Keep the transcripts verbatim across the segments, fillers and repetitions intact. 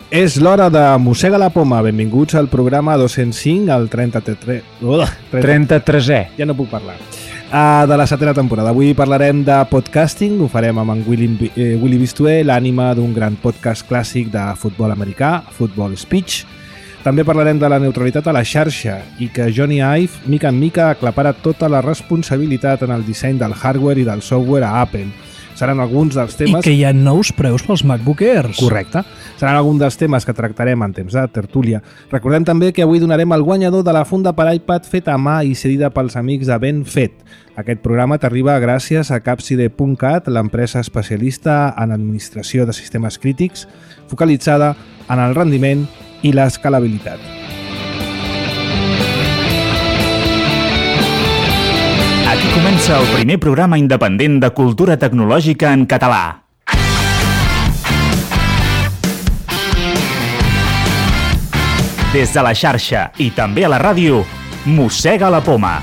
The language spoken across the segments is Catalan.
És l'hora de Mossega la Poma. Benvinguts al programa dos-cents cinc, al trenta-tres... trenta-tresè. Ja no puc parlar. Uh, de la setena temporada. Avui parlarem de podcasting. Ho farem amb en Willy, eh, Willy Bistué, l'ànima d'un gran podcast clàssic de futbol americà, Football Speech. També parlarem de la neutralitat a la xarxa i que Johnny Ive, mica en mica, aclapara tota la responsabilitat en el disseny del hardware i del software a Apple. Seran alguns dels temes... I que hi ha nous preus pels MacBook Airs. Correcte. Seran alguns dels temes que tractarem en temps de tertúlia. Recordem també que avui donarem el guanyador de la funda per iPad feta a mà i cedida pels amics de Ben Fet. Aquest programa t'arriba gràcies a Capside punt cat, l'empresa especialista en administració de sistemes crítics, focalitzada en el rendiment i l'escalabilitat. Aquí comença el primer programa independent de cultura tecnològica en català. Des de la xarxa i també a la ràdio, Mossega la Poma.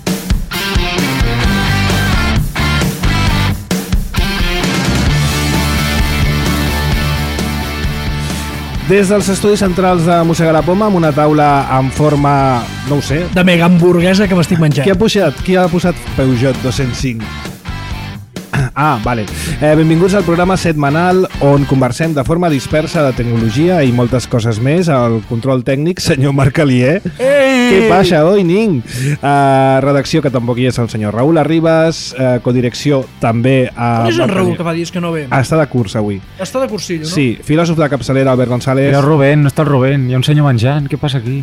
Des dels estudis centrals de Mossega la Poma, amb una taula en forma, no ho sé... De mega hamburguesa que m'estic menjant. Qui ha posat, qui ha posat Peugeot dos-cents cinc? Ah, vale. Eh, benvinguts al programa setmanal on conversem de forma dispersa de tecnologia i moltes coses més. El control tècnic, senyor Marc Alier. Ei! Què passa, oi, ning? Uh, redacció, que tampoc hi és el senyor Raül Arribas. Uh, codirecció, també. Uh, On és en Raül, que fa dies que no ve? Està de curs avui. Està de cursillo, no? Sí, filòsof de capçalera, Albert González. Era el Rubén, no està el Rubén. Hi ha un senyor menjant. Què passa aquí?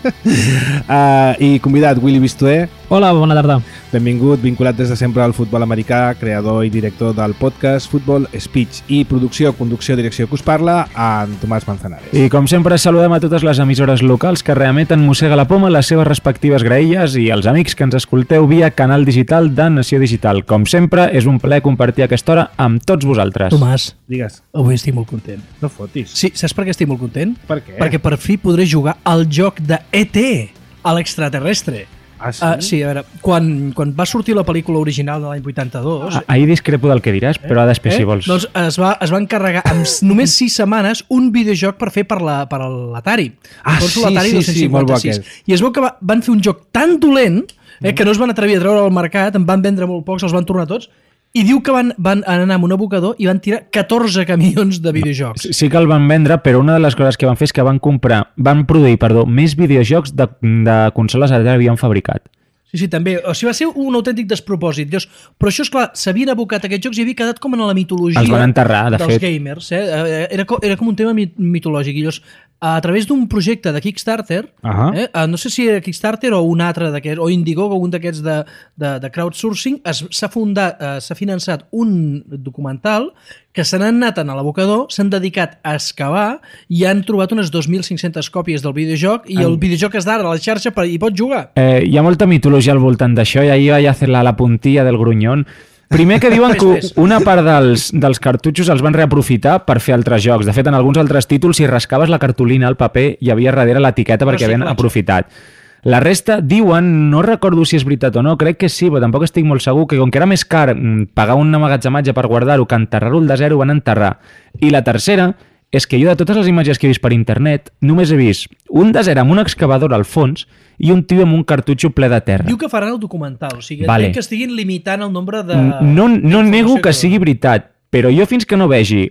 uh, I convidat, Willy Bistué. Hola, bona tarda. Benvingut, vinculat des de sempre al futbol americà, creador i director del podcast Football Speech i producció, conducció, direcció que us parla, en Tomàs Manzanares. I com sempre saludem a totes les emissores locals que reemeten Mossega la Poma les seves respectives graelles i els amics que ens escolteu via canal digital de Nació Digital. Com sempre, és un plaer compartir aquesta hora amb tots vosaltres. Tomàs, Digues. avui estic molt content. No fotis. Sí, saps per què estic molt content? Per què? Perquè per fi podré jugar al joc de E T, a l'extraterrestre. Ah, sí? Uh, sí, a veure, quan, quan va sortir la pel·lícula original de l'any vuitanta-dos... Ah, ahir discrepo del que diràs, però ha d'espècie, si vols. Doncs es va, es va encarregar amb només sis setmanes un videojoc per fer per la- per l'Atari. Ah, sí, sí, sí, molt bo aquest. I es veu que va, van fer un joc tan dolent eh, que no es van atrevir a treure al mercat, en van vendre molt pocs, els van tornar tots, i diu que van, van anar amb un abocador i van tirar catorze camions de videojocs. Sí que el van vendre, però una de les coses que van fer és que van comprar, van produir, perdó, més videojocs de, de consoles que havien fabricat. Sí, sí, també. O sigui, va ser un autèntic despropòsit. Dius, però això, esclar, s'havien abocat aquests jocs i havia quedat com en la mitologia Els van enterrar, de dels fet. gamers. Eh? Era, co- era com un tema mit mitològic. I llavors, a través d'un projecte de Kickstarter, Ahà. eh? no sé si era Kickstarter o un altre d'aquests, o Indiegogo, un d'aquests de, de, de crowdsourcing, s'ha fundat, eh, s'ha finançat un documental que se n'han anat a l'abocador, s'han dedicat a excavar i han trobat unes dos mil cinc-centes còpies del videojoc i el videojoc és d'ara a la xarxa per, i pots jugar. Eh, hi ha molta mitologia al voltant d'això i ahir vaig fer la, la puntilla del grunyón. Primer que diuen que Fes, fes. una part dels, dels cartutxos els van reaprofitar per fer altres jocs. De fet, en alguns altres títols, si rascaves la cartolina al paper, hi havia darrere l'etiqueta perquè havien Reciclatge. aprofitat. La resta diuen, no recordo si és veritat o no, crec que sí, però tampoc estic molt segur, que com que era més car mm, pagar un emmagatzematge per guardar-ho que enterrar-ho de zero, van enterrar. I la tercera és que jo de totes les imatges que he vist per internet només he vist un desert amb una excavadora al fons i un tio amb un cartutxo ple de terra. Diu que faran el documental, o sigui, Vale. vale. que estiguin limitant el nombre de... No, no nego que donen. sigui veritat, però jo fins que no vegi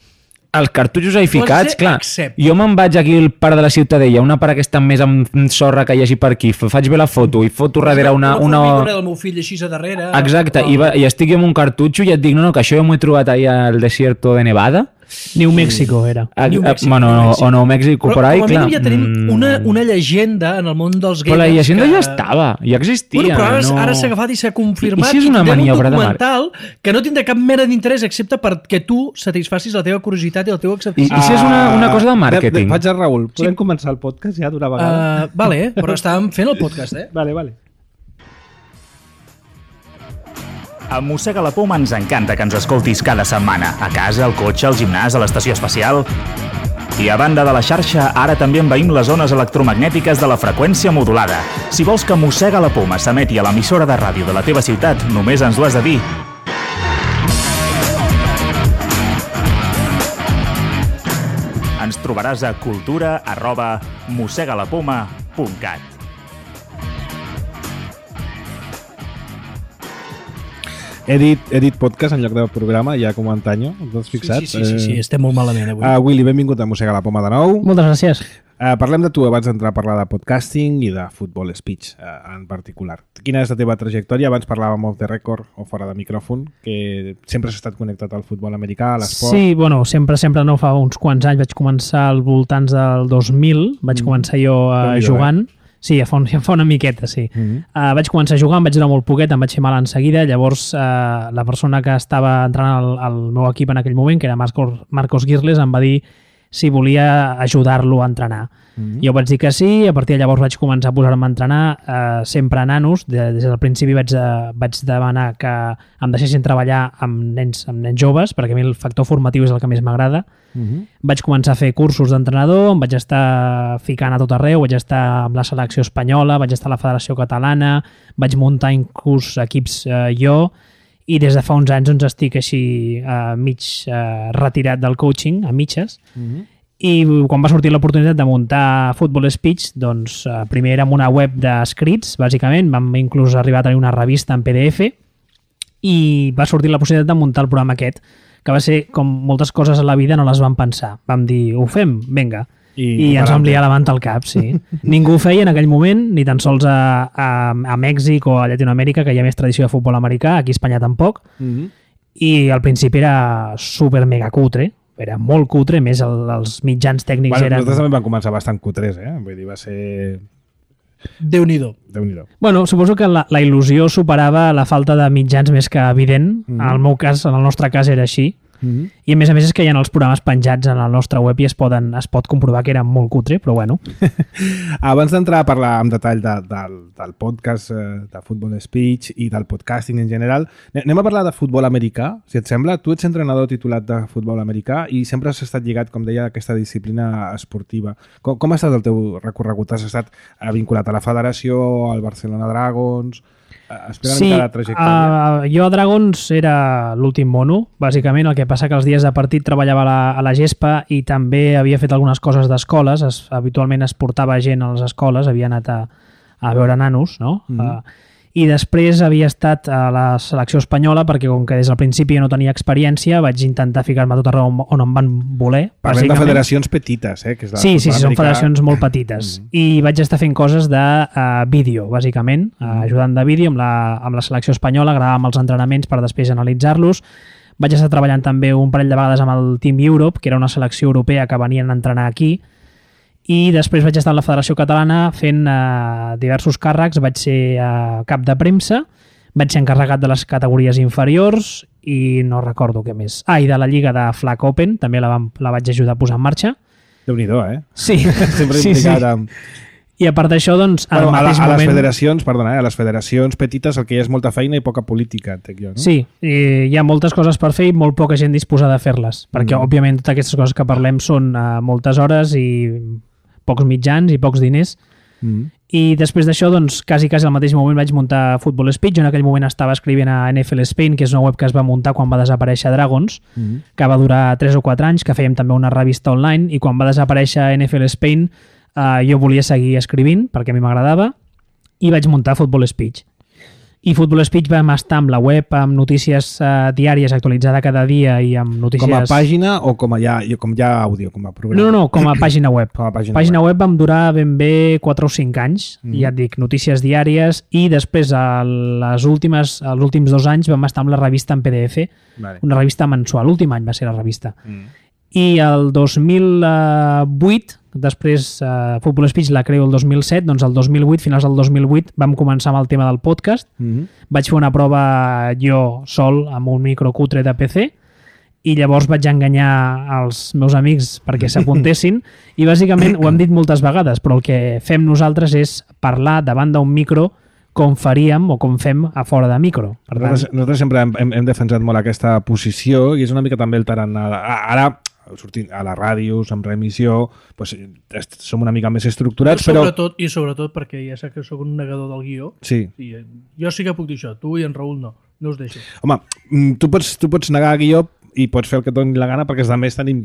els cartutxos ahí ficats, ser clar, accepte. jo me'n vaig aquí al parc de la Ciutadella, una part aquesta més amb sorra que hi hagi per aquí, f- faig bé la foto i foto darrere una... una... una... formigona del meu fill així a darrere... Exacte, i, va, i estic amb un cartutxo i et dic, no, no, que això jo m'ho he trobat ahí al desierto de Nevada. New Mexico era. A, New a, Mexico, bueno, New o, Mexico. o Nou Mèxico, Però per ahí, com a clar. mínim ja tenim mm, una, una llegenda en el món dels gamers. Però la llegenda que... ja estava, ja existia. Bueno, però ara, no... ara s'ha agafat i s'ha confirmat. I si és una tindrem maniobra un de documental que no tindrà cap mena d'interès excepte perquè tu satisfacis la teva curiositat i el teu acceptació. I, I si és una, una cosa de màrqueting? Faig a Raül. Podem començar el podcast ja d'una vegada? Uh, vale, però estàvem fent el podcast, eh? Vale, vale. A Mossega la Poma ens encanta que ens escoltis cada setmana, a casa, al cotxe, al gimnàs, a l'estació espacial. I a banda de la xarxa, ara també envaïm les zones electromagnètiques de la freqüència modulada. Si vols que Mossega la Poma s'emeti a l'emissora de ràdio de la teva ciutat, només ens ho has de dir. Ens trobaràs a cultura arroba mossegalapoma punt cat. He dit, he dit podcast en lloc de programa, ja com antanyo, t'has fixat? Sí, sí, sí, sí, sí, estem molt malament avui. Uh, Willy, benvingut a Mossega la Poma de nou. Moltes gràcies. Uh, parlem de tu abans d'entrar a parlar de podcasting i de futbol speech uh, en particular. Quina és la teva trajectòria? Abans parlàvem off the record o fora de micròfon, que sempre has estat connectat al futbol americà, a l'esport. Sí, bueno, sempre, sempre no, fa uns quants anys vaig començar als voltants del dos mil, vaig mm. començar jo uh, jugant. Eh? Sí, ja fa, un, ja fa una miqueta, sí. Mm-hmm. uh, vaig començar a jugar, em vaig durar molt poquet, em vaig fer mal en seguida, llavors uh, la persona que estava entrant al, al meu equip en aquell moment, que era Marcos, Marcos Girles, em va dir si volia ajudar-lo a entrenar. Mm-hmm. Jo vaig dir que sí, i a partir de llavors vaig començar a posar-me a entrenar uh, sempre a nanos. De, des del principi vaig, uh, vaig demanar que em deixessin treballar amb nens, amb nens joves, perquè a mi el factor formatiu és el que més m'agrada. Mm-hmm. Vaig començar a fer cursos d'entrenador, em vaig estar ficant a tot arreu, vaig estar amb la selecció espanyola, vaig estar a la Federació Catalana, vaig muntar inclús equips eh, jo, i des de fa uns anys doncs, estic així eh, mig eh, retirat del coaching, a mitges, mm-hmm. i quan va sortir l'oportunitat de muntar Football Speech, doncs eh, primer era amb una web d'escrits, bàsicament, vam inclús arribar a tenir una revista en P D F, i va sortir la possibilitat de muntar el programa aquest, que va ser com moltes coses a la vida no les vam pensar. Vam dir, ho fem? Vinga. I, I ens vam liar davant al cap, sí. Ningú ho feia en aquell moment, ni tan sols a, a, a Mèxic o a Llatinoamèrica, que hi ha més tradició de futbol americà, aquí a Espanya tampoc, mm-hmm. i al principi era super mega cutre, era molt cutre, més el, els mitjans tècnics bueno, eren... Nosaltres també vam començar bastant cutres, eh? Vull dir, va ser... Déu-n'hi-do. Déu-n'hi-do. Bueno, suposo que la, la il·lusió superava la falta de mitjans més que evident. Mm-hmm. En el meu cas, en el nostre cas era així. Mm-hmm. I a més a més és que hi ha els programes penjats en el nostre web i es, poden, es pot comprovar que era molt cutre, però bueno. Abans d'entrar a parlar en detall de, del, del podcast eh, de Football Speech i del podcasting en general, anem a parlar de futbol americà, si et sembla. Tu ets entrenador titulat de futbol americà i sempre has estat lligat, com deia, a aquesta disciplina esportiva. Com, com ha estat el teu recorregut? Has estat vinculat a la federació, al Barcelona Dragons... Explica sí, la trajectòria. Uh, jo a Dragons era l'últim mono, bàsicament. El que passa que els dies de partit treballava a la, a la gespa i també havia fet algunes coses d'escoles. Es, habitualment es portava gent a les escoles, havia anat a, a veure nanos, no? Mm-hmm. Uh, I després havia estat a la selecció espanyola perquè com que des del principi no tenia experiència vaig intentar ficar-me a tot arreu on, on em van voler. Parlem de federacions petites, eh? Que és sí, sí, sí, són federacions molt petites. Mm. I vaig estar fent coses de uh, vídeo, bàsicament, uh, ajudant de vídeo amb la, amb la selecció espanyola, gravàvem els entrenaments per després analitzar-los. Vaig estar treballant també un parell de vegades amb el Team Europe, que era una selecció europea que venien a entrenar aquí, i després vaig estar a la Federació Catalana fent uh, diversos càrrecs. Vaig ser uh, cap de premsa, vaig ser encarregat de les categories inferiors i no recordo què més. Ah, i de la lliga de Flag Open, també la, vam, la vaig ajudar a posar en marxa. Déu-n'hi-do, eh? Sí. Sempre sí, implicat sí. amb... I a part d'això, doncs, al bueno, mateix a, la, a moment... les federacions, perdona, eh? A les federacions petites el que hi ha és molta feina i poca política, entenc jo, no? Sí, i hi ha moltes coses per fer i molt poca gent disposada a fer-les, perquè, mm. òbviament, totes aquestes coses que parlem són uh, moltes hores i pocs mitjans i pocs diners. Mm. I després d'això, doncs, quasi, quasi al mateix moment vaig muntar Football Speech. Jo en aquell moment estava escrivint a N F L Spain, que és una web que es va muntar quan va desaparèixer Dragons, mm. que va durar tres o quatre anys, que fèiem també una revista online, i quan va desaparèixer N F L Spain eh, jo volia seguir escrivint, perquè a mi m'agradava, i vaig muntar Football Speech. I Football Speech vam estar amb la web amb notícies uh, diàries actualitzada cada dia i amb notícies... Com a pàgina o com a ja, com ja àudio, com a programa? No, no, no, com a pàgina web. Com a pàgina, pàgina web. web vam durar ben bé quatre o cinc anys, mm. ja et dic, notícies diàries, i després a les últimes, els últims dos anys vam estar amb la revista en P D F, vale. Una revista mensual, l'últim any va ser la revista. Mm. I el dos mil vuit, després uh, Football Speech la creo el dos mil set, doncs el dos mil vuit, finals del dos mil vuit, vam començar amb el tema del podcast. Mm-hmm. Vaig fer una prova jo sol amb un micro cutre de P C i llavors vaig enganyar els meus amics perquè s'apuntessin i bàsicament ho hem dit moltes vegades, però el que fem nosaltres és parlar davant d'un micro com faríem o com fem a fora de micro. Per tant... nosaltres, nosaltres sempre hem, hem, hem defensat molt aquesta posició i és una mica també el tarannà. Ara sortint a les ràdios, amb reemissió, doncs, som una mica més estructurats, però... Sobretot, I sobretot perquè ja sé que sóc un negador del guió. Sí. I jo sí que puc dir això, tu i en Raül no. No us deixo. Home, tu pots, tu pots negar guió i pots fer el que et doni la gana perquè els altres tenim guió.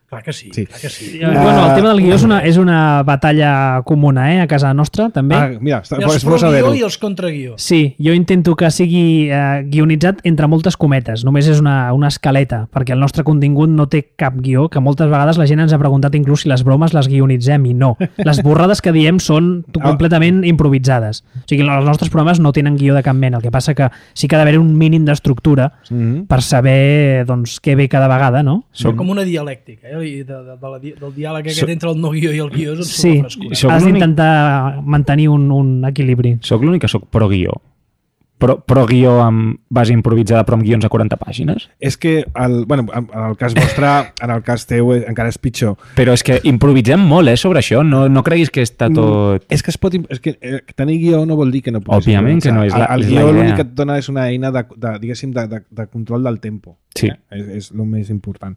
Clar que sí, Sí. clar que sí. Uh, bueno, el tema del guió és una, és una batalla comuna, eh, a casa nostra, també. Ah, mira, està, I els és bo pro-guió saber-ho. i els contra-guió. Sí, jo intento que sigui eh, guionitzat entre moltes cometes, només és una, una escaleta, perquè el nostre contingut no té cap guió, que moltes vegades la gent ens ha preguntat inclús si les bromes les guionitzem, i no. Les borrades que diem són completament improvisades. O sigui, els nostres programes no tenen guió de cap mena, el que passa que sí que ha d'haver un mínim d'estructura Mhm. per saber doncs, què ve cada vegada, no? Són com una dialèctica, eh? I de, de, de la, del diàleg aquest So- entre el no guió i el guió és Sí, una frescura. Sóc has l'únic- d'intentar mantenir un, un equilibri. Soc l'únic que soc pro-guió. Pro, pro-guió amb base improvisada però amb guions a quaranta pàgines. És que, el, bueno, en en el cas vostre, en el cas teu, eh, encara és pitjor. Però és que improvisem molt, eh, sobre això. No, no creguis que està tot... És que es pot... És que eh, tenir guió no vol dir que no puguis Òbviament que no, és la- El, el és la guió idea. l'únic que et dona és una eina de, de, diguéssim, de, de, de control del tempo. Sí. Eh? És, és el més important.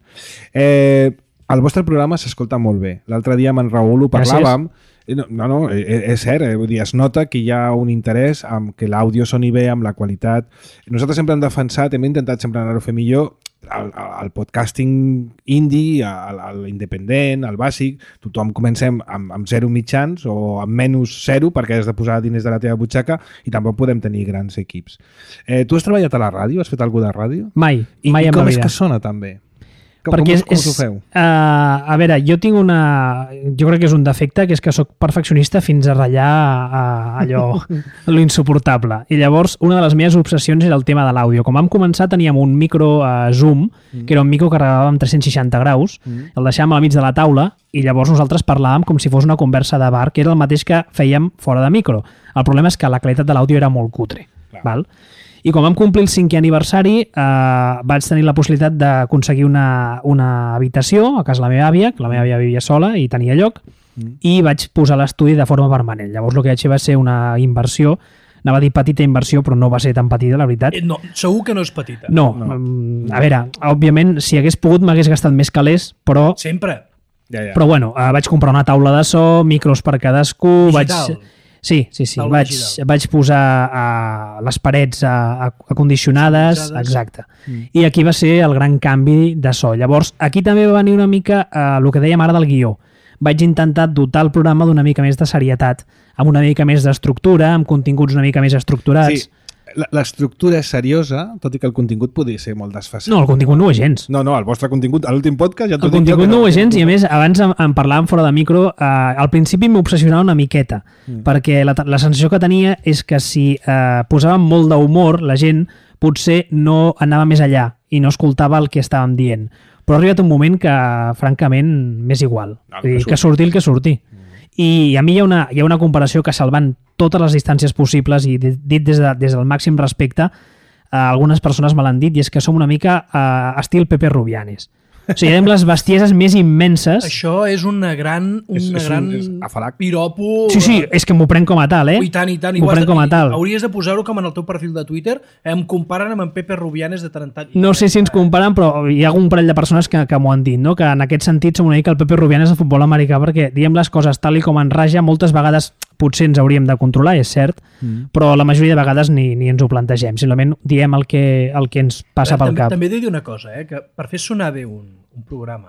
Eh, el vostre programa s'escolta molt bé. L'altre dia amb en Raül ho parlàvem. No, no, no és, és cert, eh? Vull dir, es nota que hi ha un interès en que l'àudio soni bé, amb la qualitat. Nosaltres sempre hem defensat, hem intentat sempre anar-ho a fer millor, el, el podcasting indie, el, el independent, el bàsic, tothom comencem amb, amb zero mitjans o amb menys zero perquè has de posar diners de la teva butxaca i tampoc podem tenir grans equips. Eh, tu has treballat a la ràdio? Has fet alguna de ràdio? Mai, I, mai i en com la és vida. que sona tan bé? Com, Perquè com, és, com és, us ho feu? Uh, a veure, jo tinc una... Jo crec que és un defecte, que és que sóc perfeccionista fins a ratllar a, a allò, lo insuportable. I llavors, una de les meves obsessions era el tema de l'àudio. Com vam començar, teníem un micro uh, Zoom, que era un micro que gravava amb tres-cents seixanta graus, el deixàvem al mig de la taula i llavors nosaltres parlàvem com si fos una conversa de bar, que era el mateix que fèiem fora de micro. El problema és que la qualitat de l'àudio era molt cutre. Val? I quan vam complir el cinquè aniversari eh, vaig tenir la possibilitat d'aconseguir una, una habitació a casa de la meva àvia, que la meva àvia vivia sola i tenia lloc, mm. i vaig posar l'estudi de forma permanent. Llavors el que vaig fer va ser una inversió, anava a dir petita inversió, però no va ser tan petita, la veritat. Eh, no, segur que no és petita. No, no. A veure, òbviament, si hagués pogut m'hagués gastat més calés, però... Sempre. Ja, ja. Però bueno, eh, vaig comprar una taula de so, micros per cadascú... Digital. Vaig... Sí, sí, sí. Taula Vaig, digital. vaig posar uh, les parets uh, acondicionades, Sonoritzades. exacte. Mm. I aquí va ser el gran canvi de so. Llavors, aquí també va venir una mica uh, el que dèiem ara del guió. Vaig intentar dotar el programa d'una mica més de serietat, amb una mica més d'estructura, amb continguts una mica més estructurats. Sí, la- l'estructura és seriosa, tot i que el contingut podria ser molt desfasat. No, el contingut no ho és gens. No, no, el vostre contingut, a l'últim podcast ja t'ho El dic jo contingut que no ho és gens i a més abans en, en parlàvem fora de micro, eh, al principi m'obsessionava una miqueta mm. perquè la, la sensació que tenia és que si eh, posàvem molt d'humor la gent potser no anava més allà i no escoltava el que estàvem dient, però ha arribat un moment que francament m'és igual, No, Vull dir, que que surti el que surti. I a mi hi ha una, hi ha una comparació que salvant totes les distàncies possibles i dit des, de, des del màxim respecte, eh, algunes persones me l'han dit, i és que som una mica eh, estil Pepe Rubianes. O sigui, hem les bestieses més immenses. Això és una gran, una És- és un- gran és afalac. piropo... Sí, sí, és que m'ho prenc com a tal, eh? I tant, i tant. I M'ho ho has prenc de- com a i tal. Hauries de posar-ho com en el teu perfil de Twitter. Em comparen amb en Pepe Rubianes de tant en tant. No sé si ens comparen, però hi ha un parell de persones que, que m'ho han dit, no? Que en aquest sentit som una mica el Pepe Rubianes de futbol americà, perquè diem les coses tal i com en raja, moltes vegades potser ens hauríem de controlar, és cert, mm. però la majoria de vegades ni, ni ens ho plantegem, simplement diem el que, el que ens passa pel també, cap. També he de dir una cosa, eh? Que per fer sonar bé un, un programa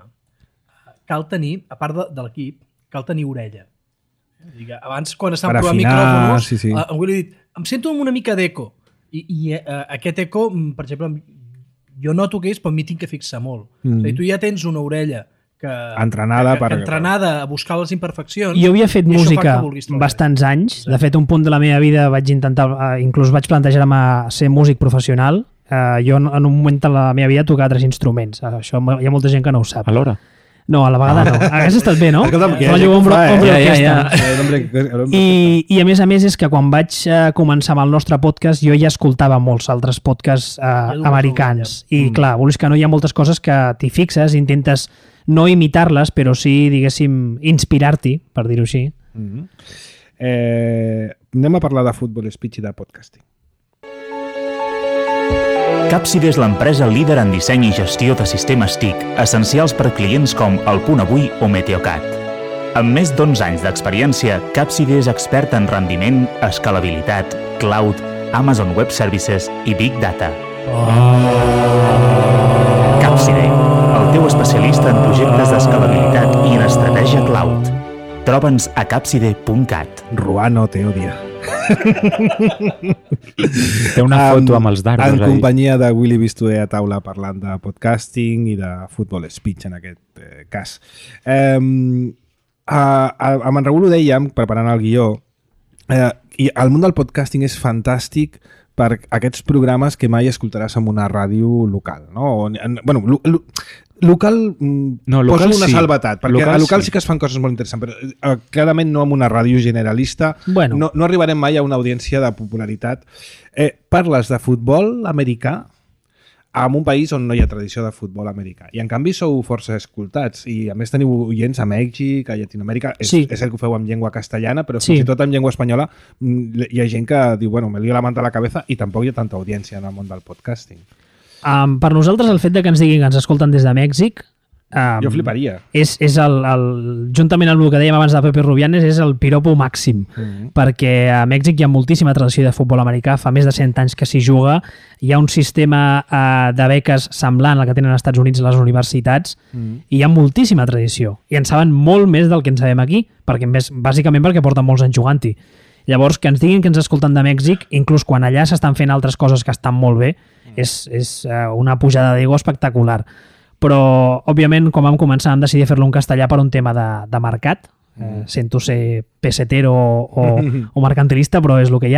cal tenir, a part de, de l'equip, cal tenir orella. Digue, abans, quan estàvem Per provant afinar, micròfons, sí, sí. eh, en Willy ha dit, em sento amb una mica d'eco. I, i eh, aquest eco, mm, per exemple, jo noto que és, però a mi tinc que fixar molt. Mm. O sigui, tu ja tens una orella que, Entrenada que, que, per- entrenada a buscar les imperfeccions. Jo havia fet i això fa música que vulguis treballar. bastants anys. De fet, un punt de la meva vida vaig intentar, eh, inclús vaig plantejar-me ser músic professional. Eh, jo en en un moment de la meva vida tocava tres instruments. Eh, Això hi ha molta gent que no ho sap. Alhora. No, a la vegada no. Hagués estat bé, no? Escolta'm, que hi ha Rotllo gent que ho ombro- fa, eh? ombro Ja, ja, orquestra. ja. Eh, l'hombre- l'hombre- I, I a més a més és que quan vaig eh, començar amb el nostre podcast jo ja escoltava molts altres podcasts eh, dues americans i clar, vulguis que no, hi ha moltes coses que t'hi fixes, intentes no imitar-les però sí, diguéssim, inspirar-t'hi, per dir-ho així. Mhm. Eh, anem a parlar de futbol speech i de podcasting. Capside és l'empresa líder en disseny i gestió de sistemes T I C, essencials per clients com El Punt Avui o Meteocat. Amb més d'onze anys d'experiència, Capside és expert en rendiment, escalabilitat, cloud, Amazon Web Services i Big Data. Capside, el teu especialista en projectes d'escalabilitat i en estratègia cloud. Troba'ns a capside punt cat. Ruano te odia. Té una foto amb els dardos. En ahí. companyia de Willy Bistué a taula parlant de podcasting i de futbol speech en aquest eh, cas. Eh, a, a, amb en Raül ho dèiem, preparant el guió, eh, i el món del podcasting és fantàstic per aquests programes que mai escoltaràs en una ràdio local, no? O, en, bueno, lo, lo, local, no, local poso una sí. salvetat, perquè local a local sí. sí sí que es fan coses molt interessants, però eh, clarament no amb una ràdio generalista, Bueno. no, no arribarem mai a una audiència de popularitat. Eh, parles de futbol americà en un país on no hi ha tradició de futbol americà. I en canvi sou força escoltats i a més teniu oients a Mèxic, a Llatinoamèrica. És, Sí. és el que ho feu amb llengua castellana, però Sí. fins i tot amb llengua espanyola mm, hi ha gent que diu, bueno, me lío la manta a la cabeza i tampoc hi ha tanta audiència en el món del podcasting. Um, per nosaltres, el fet de que ens diguin que ens escolten des de Mèxic... Um, Jo fliparia. És, és el, el, juntament amb el que dèiem abans de Pepe Rubianes, és el piropo màxim, Mm. perquè a Mèxic hi ha moltíssima tradició de futbol americà, fa més de cent anys que s'hi juga, hi ha un sistema uh, de beques semblant al que tenen als Estats Units les universitats, Mm. i hi ha moltíssima tradició, i en saben molt més del que en sabem aquí, perquè més, bàsicament perquè porten molts anys jugant-hi. Llavors, que ens diguin que ens escolten de Mèxic, inclús quan allà s'estan fent altres coses que estan molt bé, és, és uh, una pujada d'ego espectacular. Però, òbviament, quan vam començar vam decidir fer-lo en castellà per un tema de, de mercat. Eh, sento ser pesetero o, o mercantilista, però és el que hi ha.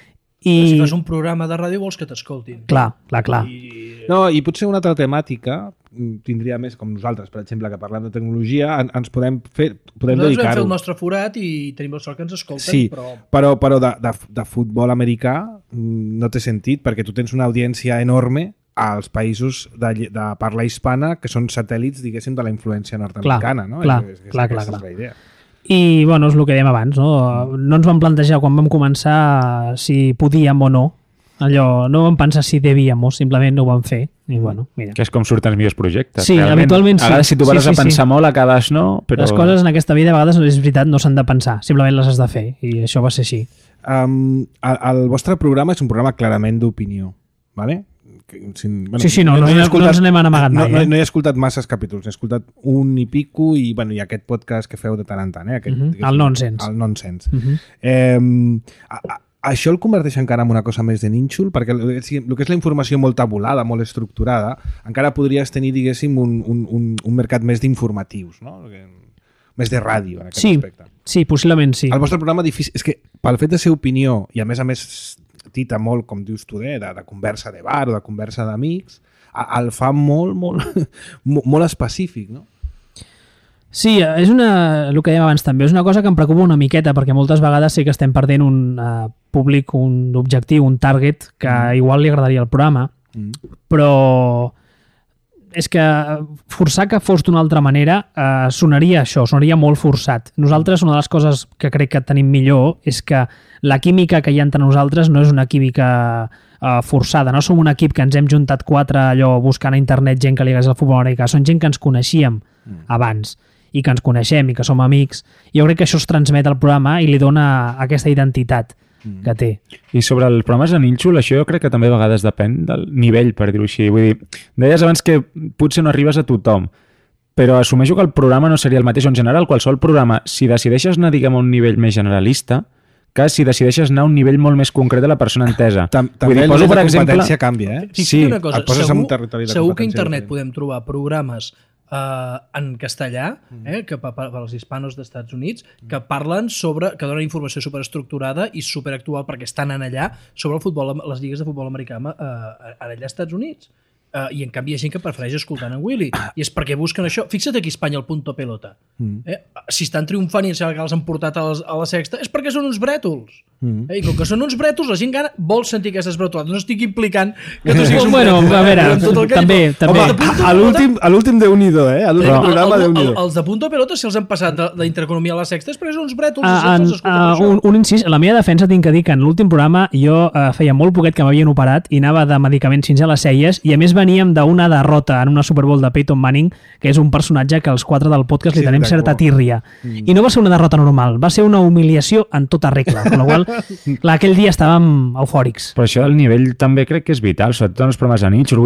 I, Si fas un programa de ràdio vols que t'escoltin. clar, clar, clar. I... No, i potser una altra temàtica tindria més, com nosaltres, per exemple, que parlem de tecnologia, en, ens podem fer, podem Nosaltres vam fer dedicar-ho. el nostre forat i tenim la sort que ens escolten, Sí, però... però, però de, de, de futbol americà mm, no té sentit, perquè tu tens una audiència enorme als països de, lle- de parla hispana que són satèl·lits, diguéssim, de la influència nord-americana. Clar, no? clar, és, és, clar, aquesta clar, és la idea. I, bueno, és el que dèiem abans, no? No ens vam plantejar quan vam començar si podíem o no. Allò, no vam pensar si devíem, simplement no ho vam fer. I, bueno, mira. Que és com surten els millors projectes. Sí, realment. habitualment sí. A vegades, si tu Sí, vas sí, a pensar sí. molt, acabes no, però... Les coses en aquesta vida a vegades, és veritat, no s'han de pensar, simplement les has de fer, i això va ser així. Um, el, el vostre programa és un programa clarament d'opinió, ¿vale? Que, sin, bueno, Sí, sí, no, no, he no, no ens n'hem amagat mai, no, eh? no, no he escoltat masses capítols, he escoltat un i pico i, bueno, i aquest podcast que feu de tant en tant. Eh? Aquest, Mhm, diguéssim, el Nonsense. El Nonsense. Uh -huh. eh, a, a, això el converteix encara en una cosa més de nínxol? Perquè el, el que és la informació molt tabulada, molt estructurada, encara podries tenir, diguéssim, un, un, un, un mercat més d'informatius, no? Més de ràdio, en aquest Sí, aspecte. sí, possiblement sí. El vostre programa difícil, és que pel fet de ser opinió i a més a més tita molt, com dius tu, de, de, de conversa de bar o de conversa d'amics, a- el fa molt, molt, molt, molt específic, no? Sí, és una, el que dèiem abans també, és una cosa que em preocupa una miqueta, perquè moltes vegades sí que estem perdent un uh, públic, un objectiu, un target, que mm. igual li agradaria el programa, Mm. però és que forçar que fos d'una altra manera eh, sonaria això, sonaria molt forçat. Nosaltres, una de les coses que crec que tenim millor és que la química que hi ha entre nosaltres no és una química eh, forçada, no som un equip que ens hem juntat quatre allò buscant a internet gent que li hagués el futbol americà, són gent que ens coneixíem mm. abans i que ens coneixem i que som amics. Jo crec que això es transmet al programa i li dona aquesta identitat mm. que té. I sobre els programes de nínxol, això jo crec que també a vegades depèn del nivell, per dir-ho així. Vull dir, deies abans que potser no arribes a tothom, però assumeixo que el programa no seria el mateix. En general, qualsevol programa, si decideixes anar, diguem, a un nivell més generalista, que si decideixes anar a un nivell molt més concret de la persona entesa. Tam Vull també dir, el poso, nivell per de exemple... competència canvia, eh? Fixa't Sí, una cosa, et poses en segur, un territori de segur que a competència internet diferent. podem trobar programes eh, en castellà, eh, que per, per als hispanos dels Estats Units, que parlen sobre, que donen informació superestructurada i superactual perquè estan en allà sobre el futbol, les lligues de futbol americà eh, allà als Estats Units. Uh, i en canvi hi ha gent que prefereix escoltant en Willy i és perquè busquen això. Fixa't aquí a Espanya el punto pelota. Mm. Eh? Si estan triomfant i em sembla que els han portat a, les, a la sexta és perquè són uns brètols. Mm. Eh? I com que són uns brètols, la gent gana vol sentir aquestes bretolades. No estic implicant que tu siguis un Bueno, brètol, a veure, amb tot el que també, dic, també. Home, de punto A pelota- l'últim a l'últim Déu-n'hi-do, eh? A l'últim el- programa, el- Déu-n'hi-do. el- Els de punto pelota, si els han passat de- d'intereconomia a la sexta és perquè són uns brètols. Uh, i en, els escolten per uh, això. un, un incís, a la meva defensa tinc que dir que en l'últim programa jo uh, feia molt poquet que m'havien operat i anava de medicaments fins a les celles i a més veníem d'una derrota en una Super Bowl de Peyton Manning, que és un personatge que els quatre del podcast li Sí, tenim d'acord. certa tírria. Mm. I no va ser una derrota normal, va ser una humiliació en tota regla, amb la qual clar, aquell dia estàvem eufòrics. Però això del nivell també crec que és vital, sobretot en els programes de nínxol. Vull dir,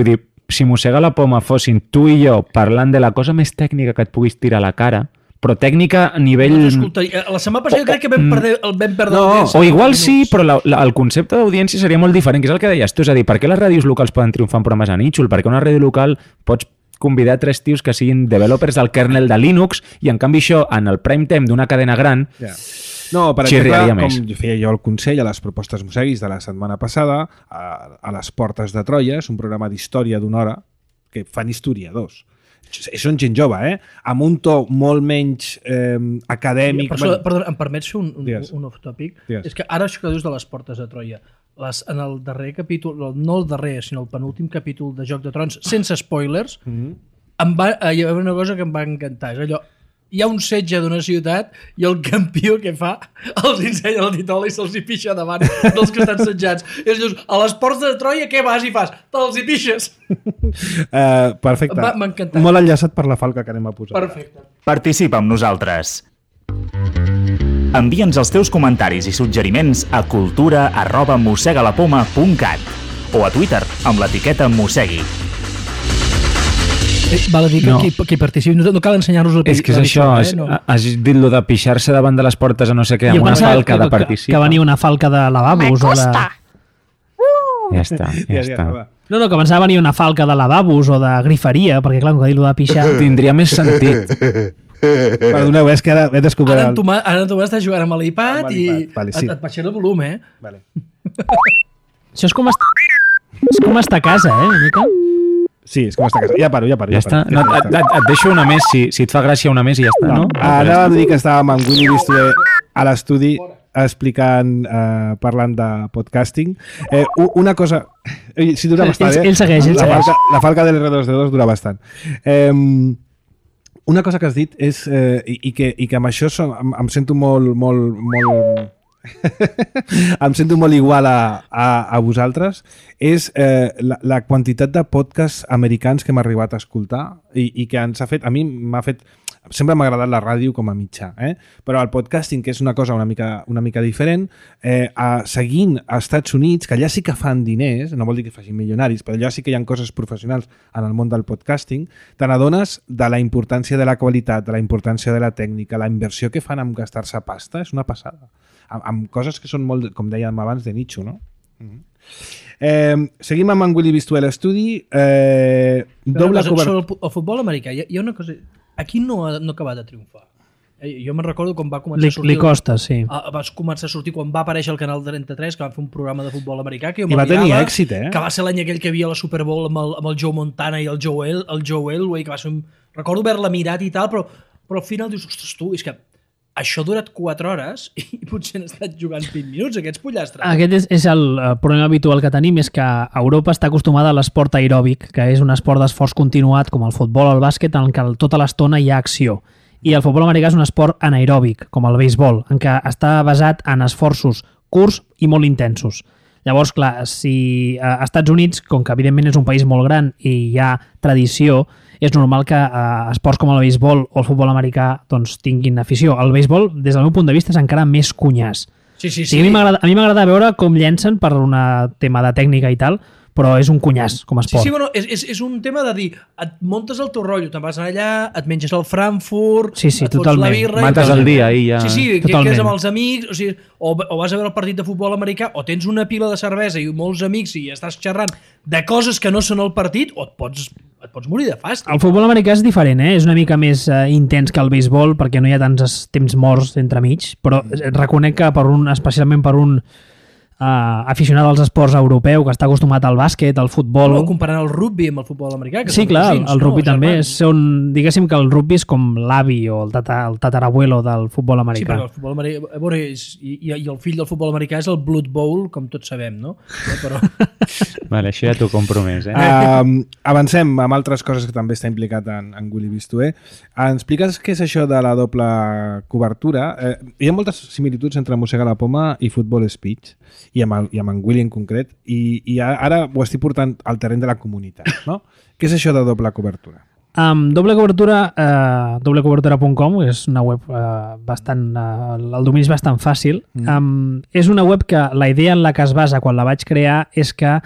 si Mossega la Poma fossin tu i jo parlant de la cosa més tècnica que et puguis tirar a la cara, però tècnica a nivell... No, escolta, la setmana passada crec que vam perdre, el vam perdre no, l'audiència. O igual sí, però la, la, el concepte d'audiència seria molt diferent, que és el que deies tu, és a dir, per què les ràdios locals poden triomfar en programes a nítxol? Perquè una ràdio local pots convidar tres tios que siguin developers del kernel de Linux i en canvi això, en el prime time d'una cadena gran, yeah. No, per xirriaria exemple, més. Com feia jo el consell a les propostes Mosseguis de la setmana passada, a, a les Portes de Troia, és un programa d'història d'una hora que fan historiadors. Són gent jove, eh? Amb un to molt menys eh, acadèmic. Per això, perdó, em permets fer un, un, un off-topic? Digues. És que ara això que dius de les Portes de Troia, les, en el darrer capítol, no el darrer, sinó el penúltim capítol de Joc de Trons, sense spoilers, mm-hmm. em va, hi ha una cosa que em va encantar. És allò, hi ha un setge d'una ciutat i el campió que fa els ensenya la titola i se'ls hi pixa davant dels que estan setjats. I dius, a les Portes de Troia què vas i fas? Te'ls hi pixes. Uh, perfecte. M'ha encantat. Molt enllaçat per la falca que anem a posar. Perfecte. Participa amb nosaltres. Envia'ns els teus comentaris i suggeriments a cultura arroba mossegalapoma punt cat o a Twitter amb l'etiqueta Mossegui. Eh, val a dir que No. qui, qui participi, no, no cal ensenyar-nos el és que és això, és, eh? no. has dit lo de pixar-se davant de les portes a no sé què, amb una falca de que, participar. que venia una falca de lavabos o de... Ja està, ja, Ja, ja, està. va. No, no, que pensava venir una falca de lavabos o de griferia, perquè clar, com que dir-lo de pixar... Tindria més sentit. Perdoneu, és que ara he descobert... Ara en El... Tomàs, ara en Tomàs està jugant amb l'iPad Amb i l'iPad, vale, sí. et, et baixarà el volum, eh? Vale. Això és com estar... És com estar a casa, eh, una mica? Sí, és com està a casa. Ja paro, ja paro. Ja està. No, et, et, et deixo una més, si, si et fa gràcia una més i ja està, no? no? Ara vam dir que estàvem amb Willy Bistué a l'estudi explicant, eh, parlant de podcasting. Eh, una cosa... Ell, sí, dura bastant, Ell- eh? ell segueix, ell la segueix. Falca, la falca de l'R dos D dos dura bastant. Eh, una cosa que has dit és, eh, i, i, que, i que amb això som, em, em sento molt... molt, molt em sento molt igual a, a, a vosaltres, és eh, la, la quantitat de podcasts americans que hem arribat a escoltar i, i que ens ha fet, a mi m'ha fet, sempre m'ha agradat la ràdio com a mitjà, eh? Però el podcasting, que és una cosa una mica, una mica diferent, eh, a, seguint als Estats Units, que allà sí que fan diners, no vol dir que facin milionaris, però allà sí que hi ha coses professionals en el món del podcasting, te n'adones de la importància de la qualitat, de la importància de la tècnica, la inversió que fan en gastar-se pasta, és una passada. Amb, amb coses que són molt, com dèiem abans, de nicho, no? Mm-hmm. Eh, seguim amb en Willy Bistué a l'estudi. Eh, doble cosa, cobertura. sobre el, el futbol americà, hi ha, hi ha una cosa... Aquí no ha, no ha acabat de triomfar. Eh, Jo me'n recordo quan va començar Li, a sortir... li costa, sí. Ah, va començar a sortir quan va aparèixer al Canal trenta-tres, que van fer un programa de futbol americà, que jo I va tenir m'aliava, èxit, eh? que va ser l'any aquell que hi havia la Super Bowl amb el, amb el Joe Montana i el Joe, El, el Joe Elway, que va ser un... Recordo haver-la mirat i tal, però, però al final dius, ostres, tu, és que això ha durat quatre hores i potser han estat jugant vint minuts, aquests pollastres. Aquest és, és el eh, problema habitual que tenim, és que Europa està acostumada a l'esport aeròbic, que és un esport d'esforç continuat, com el futbol o el bàsquet, en què tota l'estona hi ha acció. I el futbol americà és un esport anaeròbic, com el béisbol, en què està basat en esforços curts i molt intensos. Llavors, clar, si a Estats Units, com que evidentment és un país molt gran i hi ha tradició, és normal que eh, esports com el béisbol o el futbol americà doncs, tinguin afició. El béisbol, des del meu punt de vista, és encara més cunyàs. Sí, sí, Sí, a mi m'agrada a mi m'agrada veure com llencen per un tema de tècnica i tal, però és un cunyàs com a Sí, esport. sí, bueno, és, és, és un tema de dir, et muntes el teu rotllo, te'n vas allà, et menges el Frankfurt, Sí, sí, et fots totalment. la birra... Mates i- el dia i ja... Sí, sí, que Totalment. quedes amb els amics, o, sigui, o, o vas a veure el partit de futbol americà, o tens una pila de cervesa i molts amics i estàs xerrant de coses que no són el partit, o et pots, et pots morir de fàstic. El futbol americà és diferent, eh? És una mica més eh, intens que el béisbol perquè no hi ha tants es- temps morts entremig, però mm. reconec que per un, especialment per un uh, aficionat als esports europeu que està acostumat al bàsquet, al futbol... O comparant el rugby amb el futbol americà. Que Sí, són clar, el, cosins, el rugby no? també. Germans. Són, diguéssim que el rugby és com l'avi o el, tata, el tatarabuelo del futbol Sí, americà. perquè el futbol americà... A veure, és, i, i el fill del futbol americà és el Blood Bowl, com tots sabem, no? Eh, Però... Vale, això ja t'ho compro més, eh? Um, avancem amb altres coses que també està implicat en, en Willy Bistué. Ens expliques què és això de la doble cobertura? Eh, hi ha moltes similituds entre Mossega la Poma i Futbol Speech, i amb, el, i amb en Willy en concret, i, i ara ho estic portant al terreny de la comunitat, no? Què és això de doble cobertura? Um, doble cobertura, uh, doble cobertura punt com, que és una web uh, bastant... Uh, el domini és bastant fàcil. Mm. Um, és una web que la idea en la que es basa quan la vaig crear és que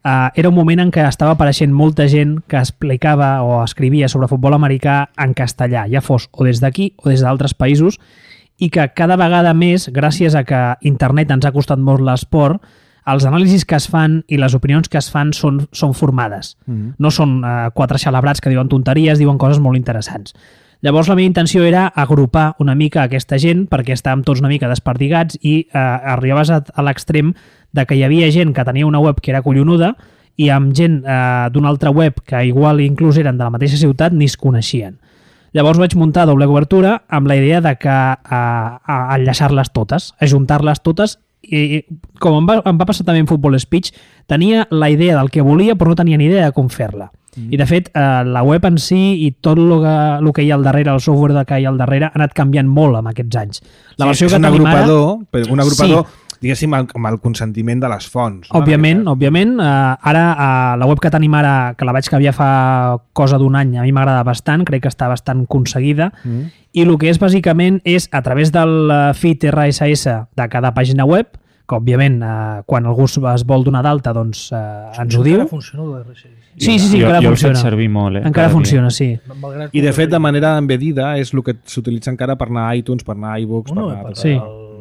Uh, era un moment en què estava apareixent molta gent que explicava o escrivia sobre futbol americà en castellà, ja fos o des d'aquí o des d'altres països, i que cada vegada més, gràcies a que internet ens ha costat molt l'esport, els anàlisis que es fan i les opinions que es fan són, són formades. Mm. No són uh, quatre xalabrats que diuen tonteries, diuen coses molt interessants. Llavors la meva intenció era agrupar una mica aquesta gent perquè estàvem tots una mica desperdigats i eh, arribaves a, a l'extrem de que hi havia gent que tenia una web que era collonuda i amb gent eh, d'una altra web que igual inclús eren de la mateixa ciutat ni es coneixien. Llavors vaig muntar Doble Cobertura amb la idea de que eh, a enllaçar-les totes, ajuntar-les totes i com em va, em va passar també en Football Speech, tenia la idea del que volia però no tenia ni idea de com fer-la. I de fet, eh, la web en si i tot el que, el que hi ha al darrere, el software que hi ha al darrere, ha anat canviant molt amb aquests anys. La sí, versió és que un tenim agrupador, ara... però un agrupador, sí. diguéssim, amb el consentiment de les fonts. No? Òbviament, òbviament. Eh, ara, eh, la web que tenim ara, que la vaig canviar fa cosa d'un any, a mi m'agrada bastant, crec que està bastant aconseguida, mm. i el que és bàsicament és, a través del feed R S S de cada pàgina web, que òbviament eh, quan algú es vol donar d'alta doncs eh, ens ho diu. Encara funciona l'R S S. Sí, sí, sí, jo, encara jo funciona. Jo el faig servir molt. Eh, encara funciona, dia. Sí. I de fet, de manera embedida, és el que s'utilitza encara per anar a iTunes, per anar a iBooks, no, per anar a... Sí.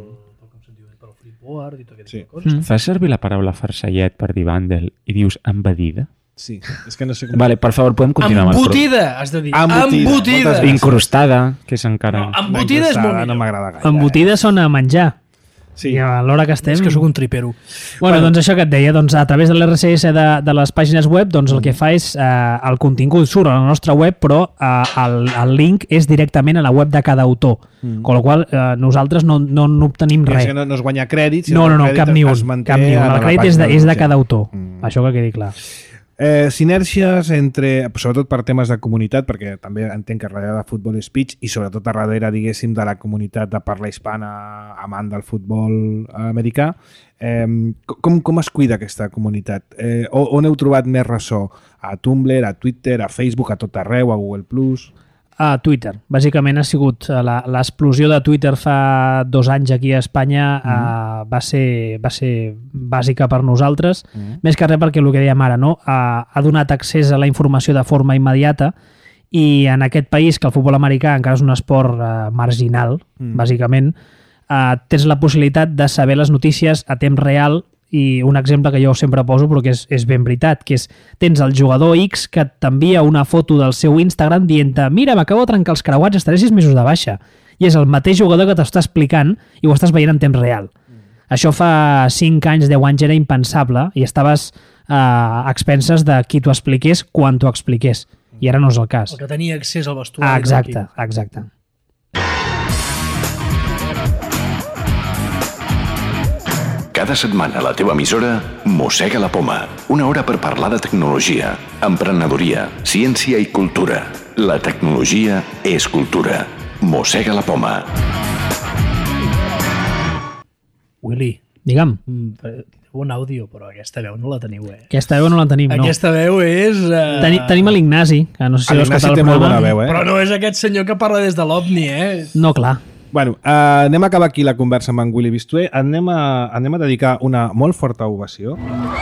Per Flipboard i tot aquest sí. coses. Mm. Fas servir la paraula farcellet per dir bundle i dius embedida? Sí, és que no sé com... Vale, per favor, podem continuar amb el Embotida, has de dir. Embotida. Embotida. Incrustada, que és encara... No, embotida és molt millor. No m'agrada gaire. Embotida sona a menjar. Sí. I a l'hora que estem... És que sóc un tripero. Bueno, bueno, doncs això que et deia, doncs a través de l'R S S de, de les pàgines web, doncs el que fa és eh, el contingut surt a la nostra web, però eh, el, el link és directament a la web de cada autor. Mm. Con la qual eh, nosaltres no, no, no obtenim res. Que no, no es guanya crèdit, no, no, no, cap ni un. Cap ni un. El crèdit és de, és de cada autor. Mm. Això que quedi clar. Eh, sinèrgies entre, sobretot per temes de comunitat, perquè també entenc que darrere de Football Speech i sobretot a darrere, diguéssim, de la comunitat de parla hispana amant del futbol americà, eh, com, com es cuida aquesta comunitat? Eh, on heu trobat més ressò? A Tumblr, a Twitter, a Facebook, a tot arreu, a Google plus? A Twitter. Bàsicament ha sigut l'explosió de Twitter fa dos anys aquí a Espanya mm. uh, va, ser, va ser bàsica per nosaltres, mm. més que res perquè el que dèiem ara, no? uh, ha donat accés a la informació de forma immediata i en aquest país, que el futbol americà encara és un esport uh, marginal, mm. bàsicament, uh, tens la possibilitat de saber les notícies a temps real. I un exemple que jo sempre poso però que és, és ben veritat, que és tens el jugador X que t'envia una foto del seu Instagram dient mira, m'acabo de trencar els creuats, estaré sis mesos de baixa. I és el mateix jugador que t'està explicant i ho estàs veient en temps real. Mm. Això fa cinc anys, deu anys era impensable i estaves eh, a expenses de qui t'ho expliqués quan t'ho expliqués. I ara no és el cas. El que tenia accés al vestuari. Ah, exacte, exacte. Cada setmana a la teva emissora Mossega la Poma. Una hora per parlar de tecnologia, emprenedoria, ciència i cultura. La tecnologia és cultura. Mossega la Poma. Willy. Digue'm. Mm, un àudio, però aquesta veu no la teniu, eh? Aquesta veu no la tenim, no. Aquesta veu és... Uh... Teni, tenim l'Ignasi, que no sé si l'heu escoltat el té programa. molt bona veu, eh? Però no és aquest senyor que parla des de l'OVNI, eh? No, clar. Bueno, uh, anem a acabar aquí la conversa amb en Willy Bistué. Anem a, anem a dedicar una molt forta ovació.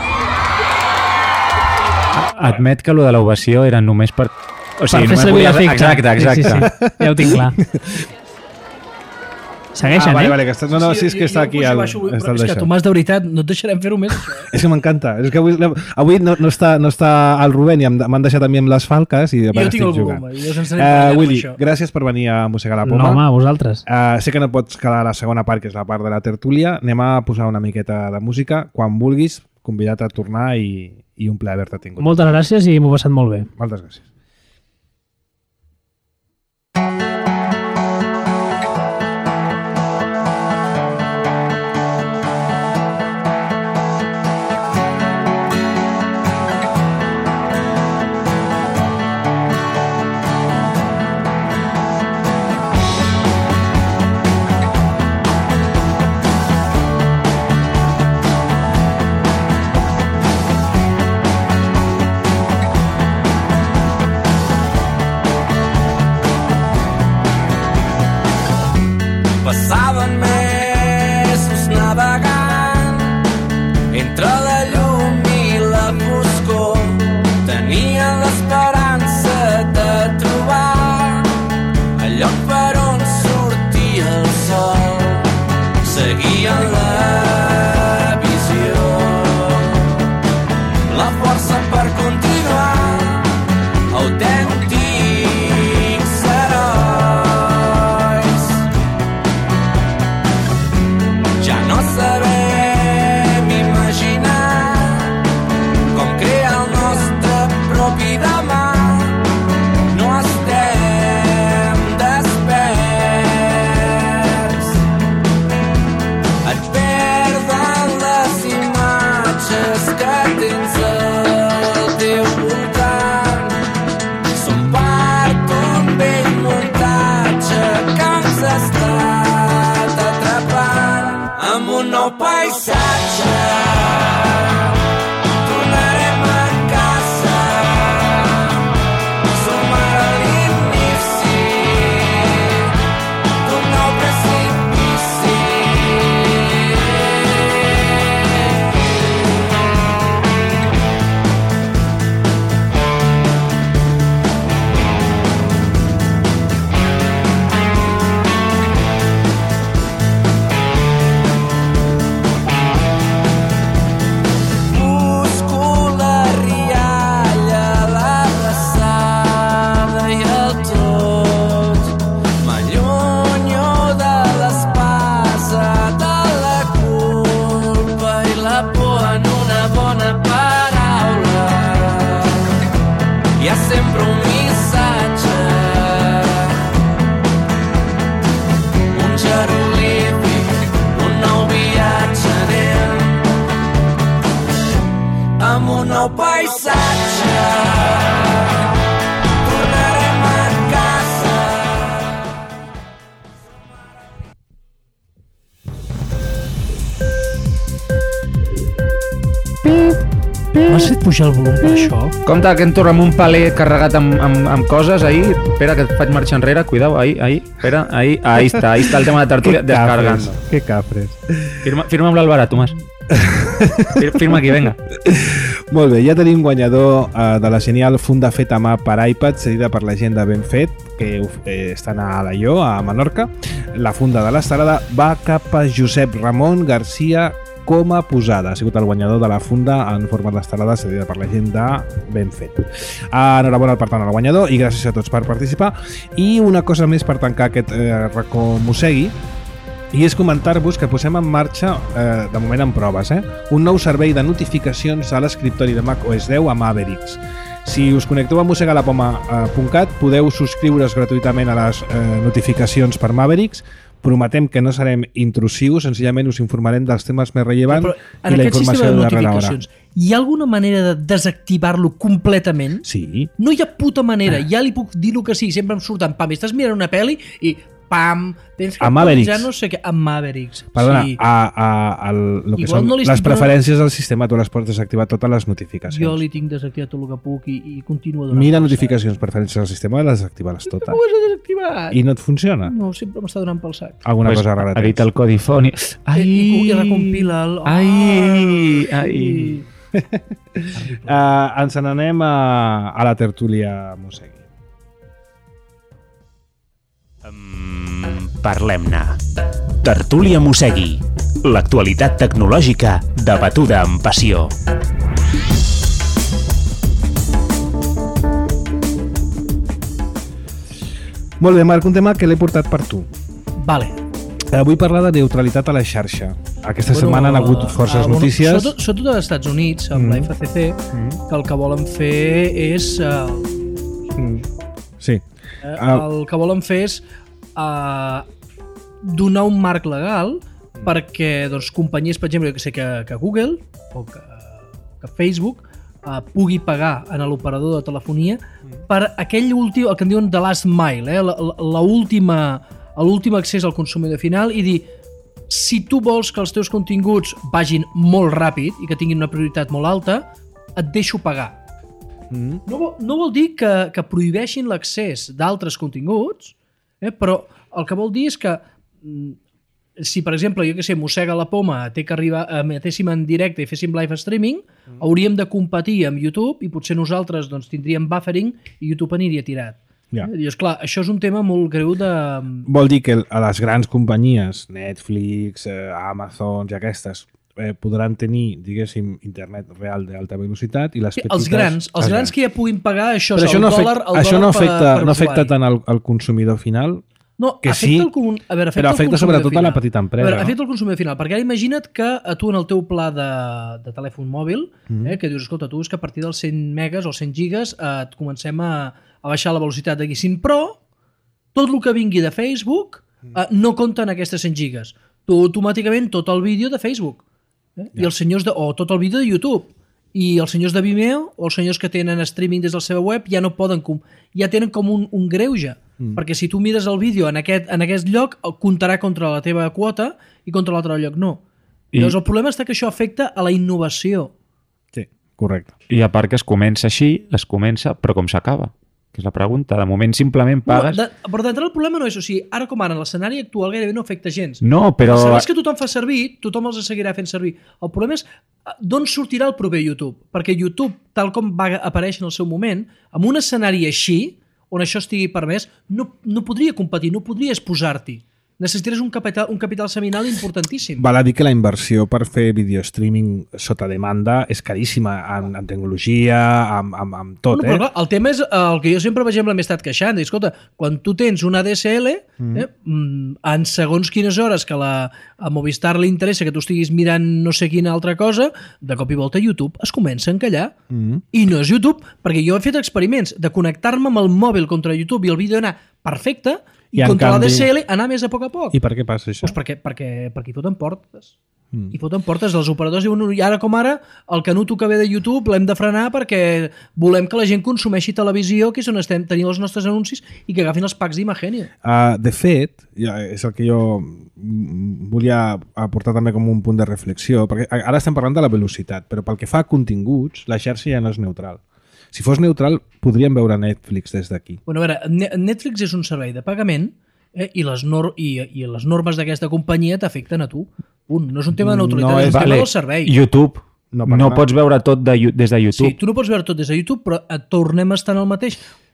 Admet que allò de l'ovació era només per... O sigui, per fer servir l'efecte. Exacte, exacte. Sí, sí, sí. Ja ho tinc clar. Segueixen, ah, vale, eh? vale, que està, no, no, sí, és que està aquí. El, baixo, està és que, Tomàs, de veritat, no et deixarem fer-ho més, això, eh? És que m'encanta. És que avui, avui no, no, està, no està el Rubén i m'han deixat a mi amb les falques i, I jo tinc el jugant. volum. Jo se'ns anem uh, uh, Willy, gràcies per venir a Mossegar la Poma. No, home, vosaltres. Uh, sé que no pots quedar a la segona part, que és la part de la tertúlia. Anem a posar una miqueta de música. Quan vulguis, convidat a tornar i, i un plaer haver-te tingut. Moltes gràcies i m'ho he passat molt bé. Moltes gràcies. Passaven mesos navegant entre la llum i la por. nou paisatge. Tornarem a casa. Som ara a l'inici d'un nou precipici. Hi ha sempre un missatge, un jeroglífic, un nou viatge. Anem amb un nou paisatge. Tornarem a casa. M'has fet pujar el volum per això? Compte que entro amb un paler carregat amb, amb, amb coses ahí. Espera, que et faig marxar enrere. Cuidao, ahí, ahí. Espera, ahí, ahí está. Ahí está el tema de tertúlia. Descargando. Que cafres. Firma, firma amb l'Alvara, Tomàs. Firma aquí, venga. Molt bé, ja tenim guanyador eh, de la genial funda feta a mà per iPad, cedida per la gent de Benfet, que eh, estan a Alaior, a Menorca. La funda de l'estelada va cap a Josep Ramon Garcia Coma Posada. Ha sigut el guanyador de la funda en forma d'estelada cedida per la gent de Benfet. Enhorabona per tant al guanyador i gràcies a tots per participar. I una cosa més per tancar aquest eh, racó mossegui, i és comentar-vos que posem en marxa, eh, de moment en proves, eh, un nou servei de notificacions a l'escriptori de Mac O S deu a Mavericks. Si us connecteu a mosegalapoma punt cat podeu subscriure's gratuïtament a les eh, notificacions per Mavericks. Prometem que no serem intrusius, senzillament us informarem dels temes més rellevants Però, i la informació de darrere hora. Hi ha alguna manera de desactivar-lo completament? Sí. No hi ha puta manera. Ja li puc dir el que sigui. Sempre em surten, pam, estàs mirant una pel·li i pam, tens que A Mavericks. ja no sé què, a Mavericks. Perdona, Sí. a, a, a lo que Igual són no li les estic preferències del sistema, tu les pots desactivar totes les notificacions. Jo li tinc desactivat tot el que puc i, i continuo donant. Mira pel notificacions, preferències del sistema, les desactivar-les sac. totes. Com ho has desactivat? I no et funciona? No, sempre m'està donant pel sac. Alguna Pues, cosa rara tens. edita el codi foni. Ai, I, i recompila el... ai, ai. I- Uh, ens n'anem a, a la tertúlia mossegui. Mm, Parlem-ne. Tertúlia Mossegui. L'actualitat tecnològica debatuda amb passió. Molt bé, Marc, un tema que l'he portat per tu. Vale. Uh, vull parlar de neutralitat a la xarxa. Aquesta bueno, setmana han hagut forces ah, bueno, notícies. Sobretot, sobretot als Estats Units, amb Mm. mm. la F C C, mm. que el que volen fer és... Uh, Mm. Sí. eh, Ah. el que volen fer és uh, donar un marc legal perquè doncs, companyies, per exemple, jo que sé que, que Google o que, que Facebook uh, pugui pagar en l'operador de telefonia per aquell últim, el que en diuen the last mile, eh, la, la última, l'últim accés al consumidor final, i dir, si tu vols que els teus continguts vagin molt ràpid i que tinguin una prioritat molt alta, et deixo pagar. Mm. No vol, no vol dir que, que prohibeixin l'accés d'altres continguts, eh, però el que vol dir és que mm, si, per exemple, jo que sé, Mossega la Poma té que arribar, emetéssim en directe i féssim live streaming, mm. hauríem de competir amb YouTube i potser nosaltres doncs, tindríem buffering i YouTube aniria tirat. Ja. Eh? I, esclar, això és un tema molt greu de... Vol dir que a les grans companyies, Netflix, eh, Amazon i aquestes, eh, podran tenir, diguéssim, internet real d'alta velocitat i les Sí, petites... els grans, els grans que ja puguin pagar això, Però és això el no dòlar, afecta, el això dòlar no per- afecta, per no afecta usuari. tant al, al consumidor final, No, que afecta sí, el, con- a veure, afecta però el afecta consumidor sobretot a la final. petita empresa, A veure, no? afecta el consumidor final, perquè ara imagina't que a tu en el teu pla de, de telèfon mòbil, Mhm. eh, que dius, escolta, tu és que a partir dels cent megas o cent gigas eh, et comencem a, a baixar la velocitat d'aquí, però tot el que vingui de Facebook eh, no compta en aquestes cent gigas. Tu automàticament tot el vídeo de Facebook eh? I els senyors de, o tot el vídeo de YouTube. I els senyors de Vimeo o els senyors que tenen streaming des de la seva web ja no poden, com, ja tenen com un, un greuge, mm. perquè si tu mires el vídeo en aquest, en aquest lloc, comptarà contra la teva quota i contra l'altre lloc no. I... Llavors el problema està que això afecta a la innovació. Sí, correcte. I a part que es comença així, es comença, però com s'acaba? Que és la pregunta. De moment simplement pagues... No, de, però d'entrada el problema no és, o sigui, ara com ara, en l'escenari actual gairebé no afecta gens. No, però... Els serveis que tothom fa servir, tothom els seguirà fent servir. El problema és d'on sortirà el proper YouTube. Perquè YouTube, tal com va aparèixer en el seu moment, amb un escenari així, on això estigui permès, no, no podria competir, no podries posar-t'hi. Necessitaries un capital, un capital seminal importantíssim. Val a dir que la inversió per fer video streaming sota demanda és caríssima en, en tecnologia, amb, amb, amb tot. Bueno, eh? però clar, el tema és el que jo sempre veiem l'he estat queixant. Escolta, quan tu tens una D S L, mm. eh, en segons quines hores que la, a Movistar li interessa que tu estiguis mirant no sé quina altra cosa, de cop i volta YouTube es comença a encallar. Mm. I no és YouTube, perquè jo he fet experiments de connectar-me amb el mòbil contra YouTube i el vídeo anar perfecte, i, I contra canvi... la D S L anar més a poc a poc. I per què passa això? Pues perquè, perquè, perquè hi foten portes. Mm. I foten portes. Els operadors diuen, i ara com ara, el Canut que ve de YouTube l'hem de frenar perquè volem que la gent consumeixi televisió, que és on estem tenint els nostres anuncis, i que agafin els packs d'Imagènia. Uh, de fet, ja és el que jo volia aportar també com un punt de reflexió, perquè ara estem parlant de la velocitat, però pel que fa a continguts, la xarxa ja no és neutral. Si fos neutral, podríem veure Netflix des d'aquí. Bueno, a veure, Netflix és un servei de pagament eh, i, les nor i, i les normes d'aquesta companyia t'afecten a tu. Un, no és un tema de neutralitat, no és, és un vale. tema del servei. YouTube. No, no pots veure tot de, des de YouTube. Sí, tu no pots veure tot des de YouTube, però et tornem a estar en el mateix.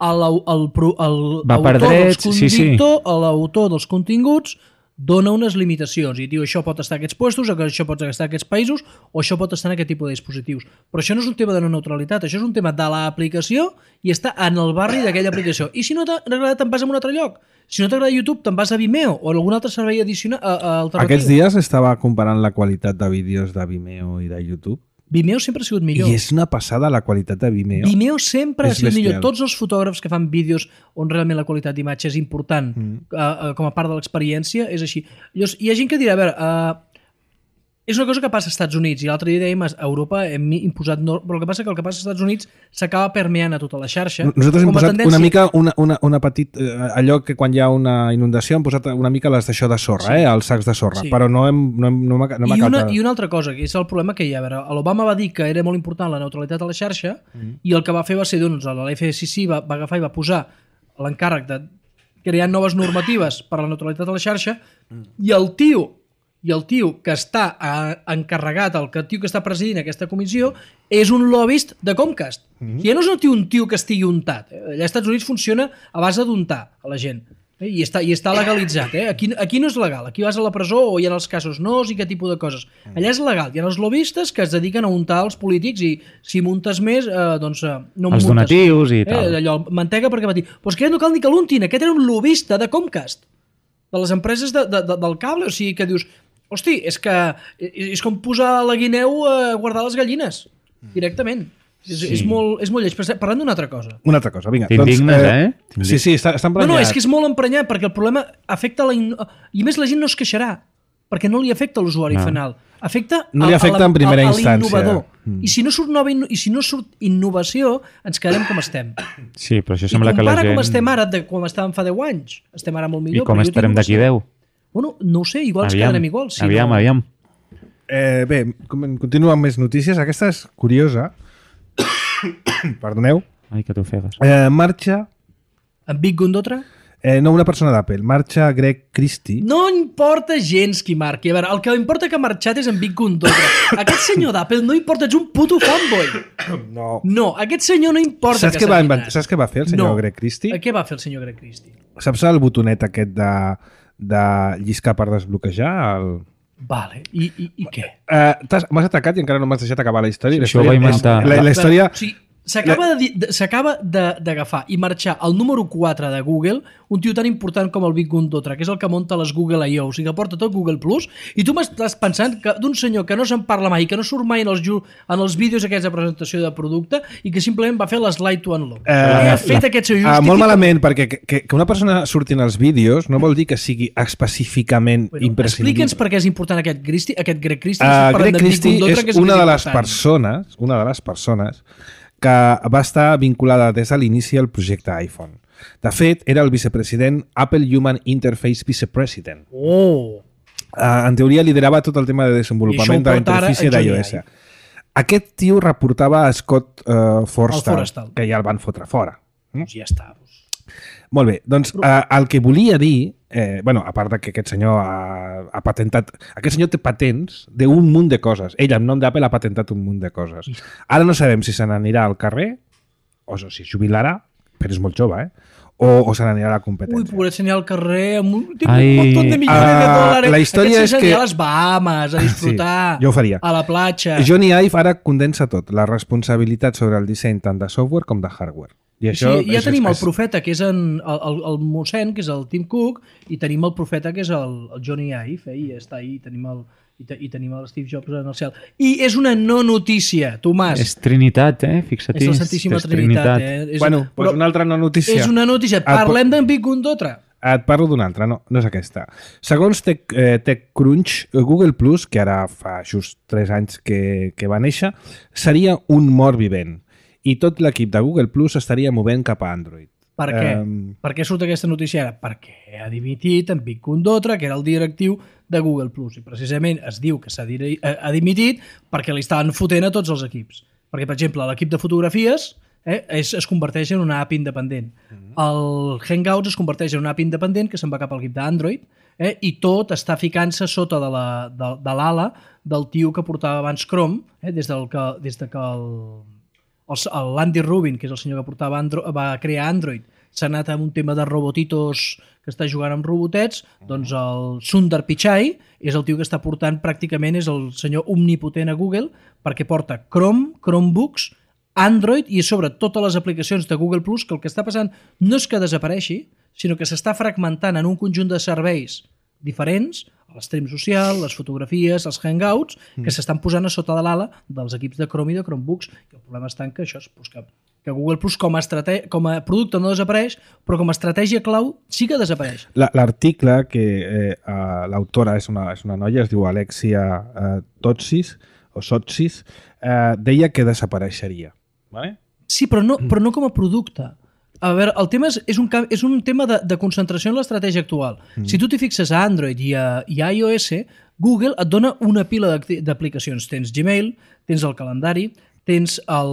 L'autor drets, dels, sí, sí. dels continguts dona unes limitacions i diu això pot estar a aquests puestos, això pot estar a aquests països o això pot estar en aquest tipus de dispositius. Però això no és un tema de no neutralitat, això és un tema de l'aplicació i està en el barri d'aquella aplicació. I si no t'ha agradat te'n vas a un altre lloc. Si no t'agrada YouTube te'n vas a Vimeo o a algun altre servei addicional, alternatiu. Aquests dies estava comparant la qualitat de vídeos de Vimeo i de YouTube. Vimeo sempre ha sigut millor. I és una passada la qualitat de Vimeo. Vimeo sempre ha sigut bestial. millor. Tots els fotògrafs que fan vídeos on realment la qualitat d'imatge és important mm. uh, uh, com a part de l'experiència, és així. Llavors, hi ha gent que dirà, a veure, uh, és una cosa que passa als Estats Units i l'altre dia dèiem a Europa hem imposat... No, però el que passa que el que passa als Estats Units s'acaba permeant a tota la xarxa. Nosaltres hem posat tendència... una mica, una, una, una petit... Eh, allò que quan hi ha una inundació hem posat una mica les d'això de sorra, sí. eh, els sacs de sorra, sí. però no hem, no hem, no hem, no hem I, una, acabat... I una altra cosa, que és el problema que hi ha. A veure, l'Obama va dir que era molt important la neutralitat a la xarxa mm. i el que va fer va ser, doncs, l'F C C va, va agafar i va posar l'encàrrec de crear noves normatives per a la neutralitat a la xarxa mm. i el tio i el tio que està encarregat, el tio que està presidint aquesta comissió, és un lobbyist de Comcast. Mm-hmm. Ja no és un tio, un tio que estigui untat. Allà als Estats Units funciona a base d'untar a la gent. I està, i està legalitzat. Eh? Aquí, aquí no és legal. Aquí vas a la presó o hi ha els casos nos i aquest tipus de coses. Allà és legal. Hi ha els lobbyistes que es dediquen a untar els polítics i si muntes més, eh, doncs eh, no els muntes. Donatius i eh, tal. Allò, mantega perquè va dir, pues que no cal ni que l'untin. Aquest era un lobbyista de Comcast, de les empreses de, de, de, del cable. O sigui que dius, hosti, és que és com posar la guineu a guardar les gallines, directament. És, sí. és, molt, és molt lleig. Parlant d'una altra cosa. Una altra cosa, vinga. T'indignes, doncs, eh? eh? Sí, sí, està, està emprenyat. No, no, és que és molt emprenyat, perquè el problema afecta la... In... I més la gent no es queixarà, perquè no li afecta a l'usuari no. final. Afecta no li afecta a, a, en primera a, a instància. l'innovador. Mm. I si no surt nova inno... I si no surt innovació, ens quedarem com estem. Sí, però això sembla que la gent... I compara com estem ara, de com estàvem fa deu anys. Estem ara molt millor. I com estarem d'aquí deu? Bueno, no ho sé, igual ens quedarem igual. Si aviam, no... aviam. Eh, bé, continuo amb més notícies. Aquesta és curiosa. Perdoneu. Ai, que t'ofegues. Eh, marxa... En Vic Gondotra? Eh, no, una persona d'Apple. Marxa Greg Christie. No importa gens qui marqui. A veure, el que importa que ha marxat és en Vic Gondotra. Aquest senyor d'Apple no importa, ets un puto fanboy. No. No, aquest senyor no importa. Saps què va, invent... Saps què va fer el senyor no. Greg Christie? Què va fer el senyor Greg Christie? Saps el botonet aquest de, de lliscar per desbloquejar? El... Vale, i, i, i què? Uh, m'has atacat i encara no m'has deixat acabar la història. Sí, això ho va inventar. La, la història... O sigui, s'acaba d'agafar i marxar el número quatre de Google, un tio tan important com el Vic Gondotra, que és el que munta les Google I O, o sigui, que porta tot Google Plus, i tu m'estàs pensant que d'un senyor que no se'n parla mai, que no surt mai en els, en els vídeos aquests de presentació de producte, i que simplement va fer l'slide to unlock. Uh, Què ha fet la, aquest senyor? Uh, molt malament, perquè que, que, que una persona surti en els vídeos no vol dir que sigui específicament bueno, imprescindible. Explica'ns per què és important aquest, Christie, aquest Greg Christie. Uh, Greg Christie és, és una de les persones, una de les persones que va estar vinculada des de l'inici al projecte iPhone. De fet, era el vicepresident Apple Human Interface Vicepresident. Oh! Uh, en teoria liderava tot el tema de desenvolupament de la porta ara interfície en Johnny d'iOS. Ive. Aquest tio reportava a Scott uh, Forstall, El Forstall. que ja el van fotre fora. Doncs ja està. Molt bé, doncs uh, el que volia dir, eh, bueno, a part de que aquest senyor ha, ha patentat, aquest senyor té patents d'un munt de coses. Ell, en nom d'Apple, ha patentat un munt de coses. Ara no sabem si se n'anirà al carrer, o si es jubilarà, però és molt jove, eh? o, o se n'anirà a la competència. Ui, pobret, s'anirà al carrer amb un, un Ai. muntó de milions Ah, de dòlars. la història Aquest és s'anirà que- a les Bahamas a disfrutar. Sí, jo ho faria. A la platja. Johnny Ive ara condensa tot, la responsabilitat sobre el disseny tant de software com de hardware. I això sí, ja és, tenim és, el profeta, que és en, el, el, el mossèn, que és el Tim Cook, i tenim el profeta, que és el, el Johnny Ive, eh? I està ahí, tenim el, i, te, i tenim el Steve Jobs en el cel. I és una no notícia, Tomàs. És Trinitat, eh? Fixa't. És la Santíssima és Trinitat. Eh? És, Bueno, doncs una altra no notícia. És una notícia. Ah, Parlem d'en Big Gundotra. Et parlo d'una altra, no, no és aquesta. Segons Tech, eh, TechCrunch, Google Plus, que ara fa just tres anys que, que va néixer, seria un mort vivent. I tot l'equip de Google Plus estaria movent cap a Android. Per què? Um, Per què surt aquesta notícia ara? Perquè ha dimitit en Big Gundotra, que era el directiu de Google Plus. I precisament es diu que s'ha diri- eh, ha dimitit perquè li estaven fotent a tots els equips. Perquè, per exemple, l'equip de fotografies eh, es, es converteix en una app independent. El Hangouts es converteix en una app independent que se'n va cap al equip d'Android eh, i tot està ficant-se sota de la- de, de l'ala del tio que portava abans Chrome, eh, des, del que, des de que el, el, el Andy Rubin, que és el senyor que portava Andro, va crear Android, s'ha anat amb un tema de robotitos que està jugant amb robotets, doncs el Sundar Pichai és el tio que està portant pràcticament, és el senyor omnipotent a Google, perquè porta Chrome, Chromebooks, Android i a sobre totes les aplicacions de Google Plus, que el que està passant no és que desapareixi, sinó que s'està fragmentant en un conjunt de serveis diferents, l'estream social, les fotografies, els hangouts, que s'estan posant a sota de l'ala dels equips de Chrome i de Chromebooks. I el problema està en que això és pues, que, que Google Plus com a, estrate... com a producte no desapareix, però com a estratègia clau sí que desapareix. La- L'article que eh, uh, l'autora és una, és una noia, es diu Alexia uh, Totsis, o Sotsis, uh, deia que desapareixeria. Vale? Sí, però no, però no com a producte. A veure, el tema és, és, un, ca- és un tema de, de concentració en l'estratègia actual. Mm. Si tu t'hi fixes a Android i a, i a iOS, Google et dona una pila d'acti- d'aplicacions. Tens Gmail, tens el calendari, tens, el,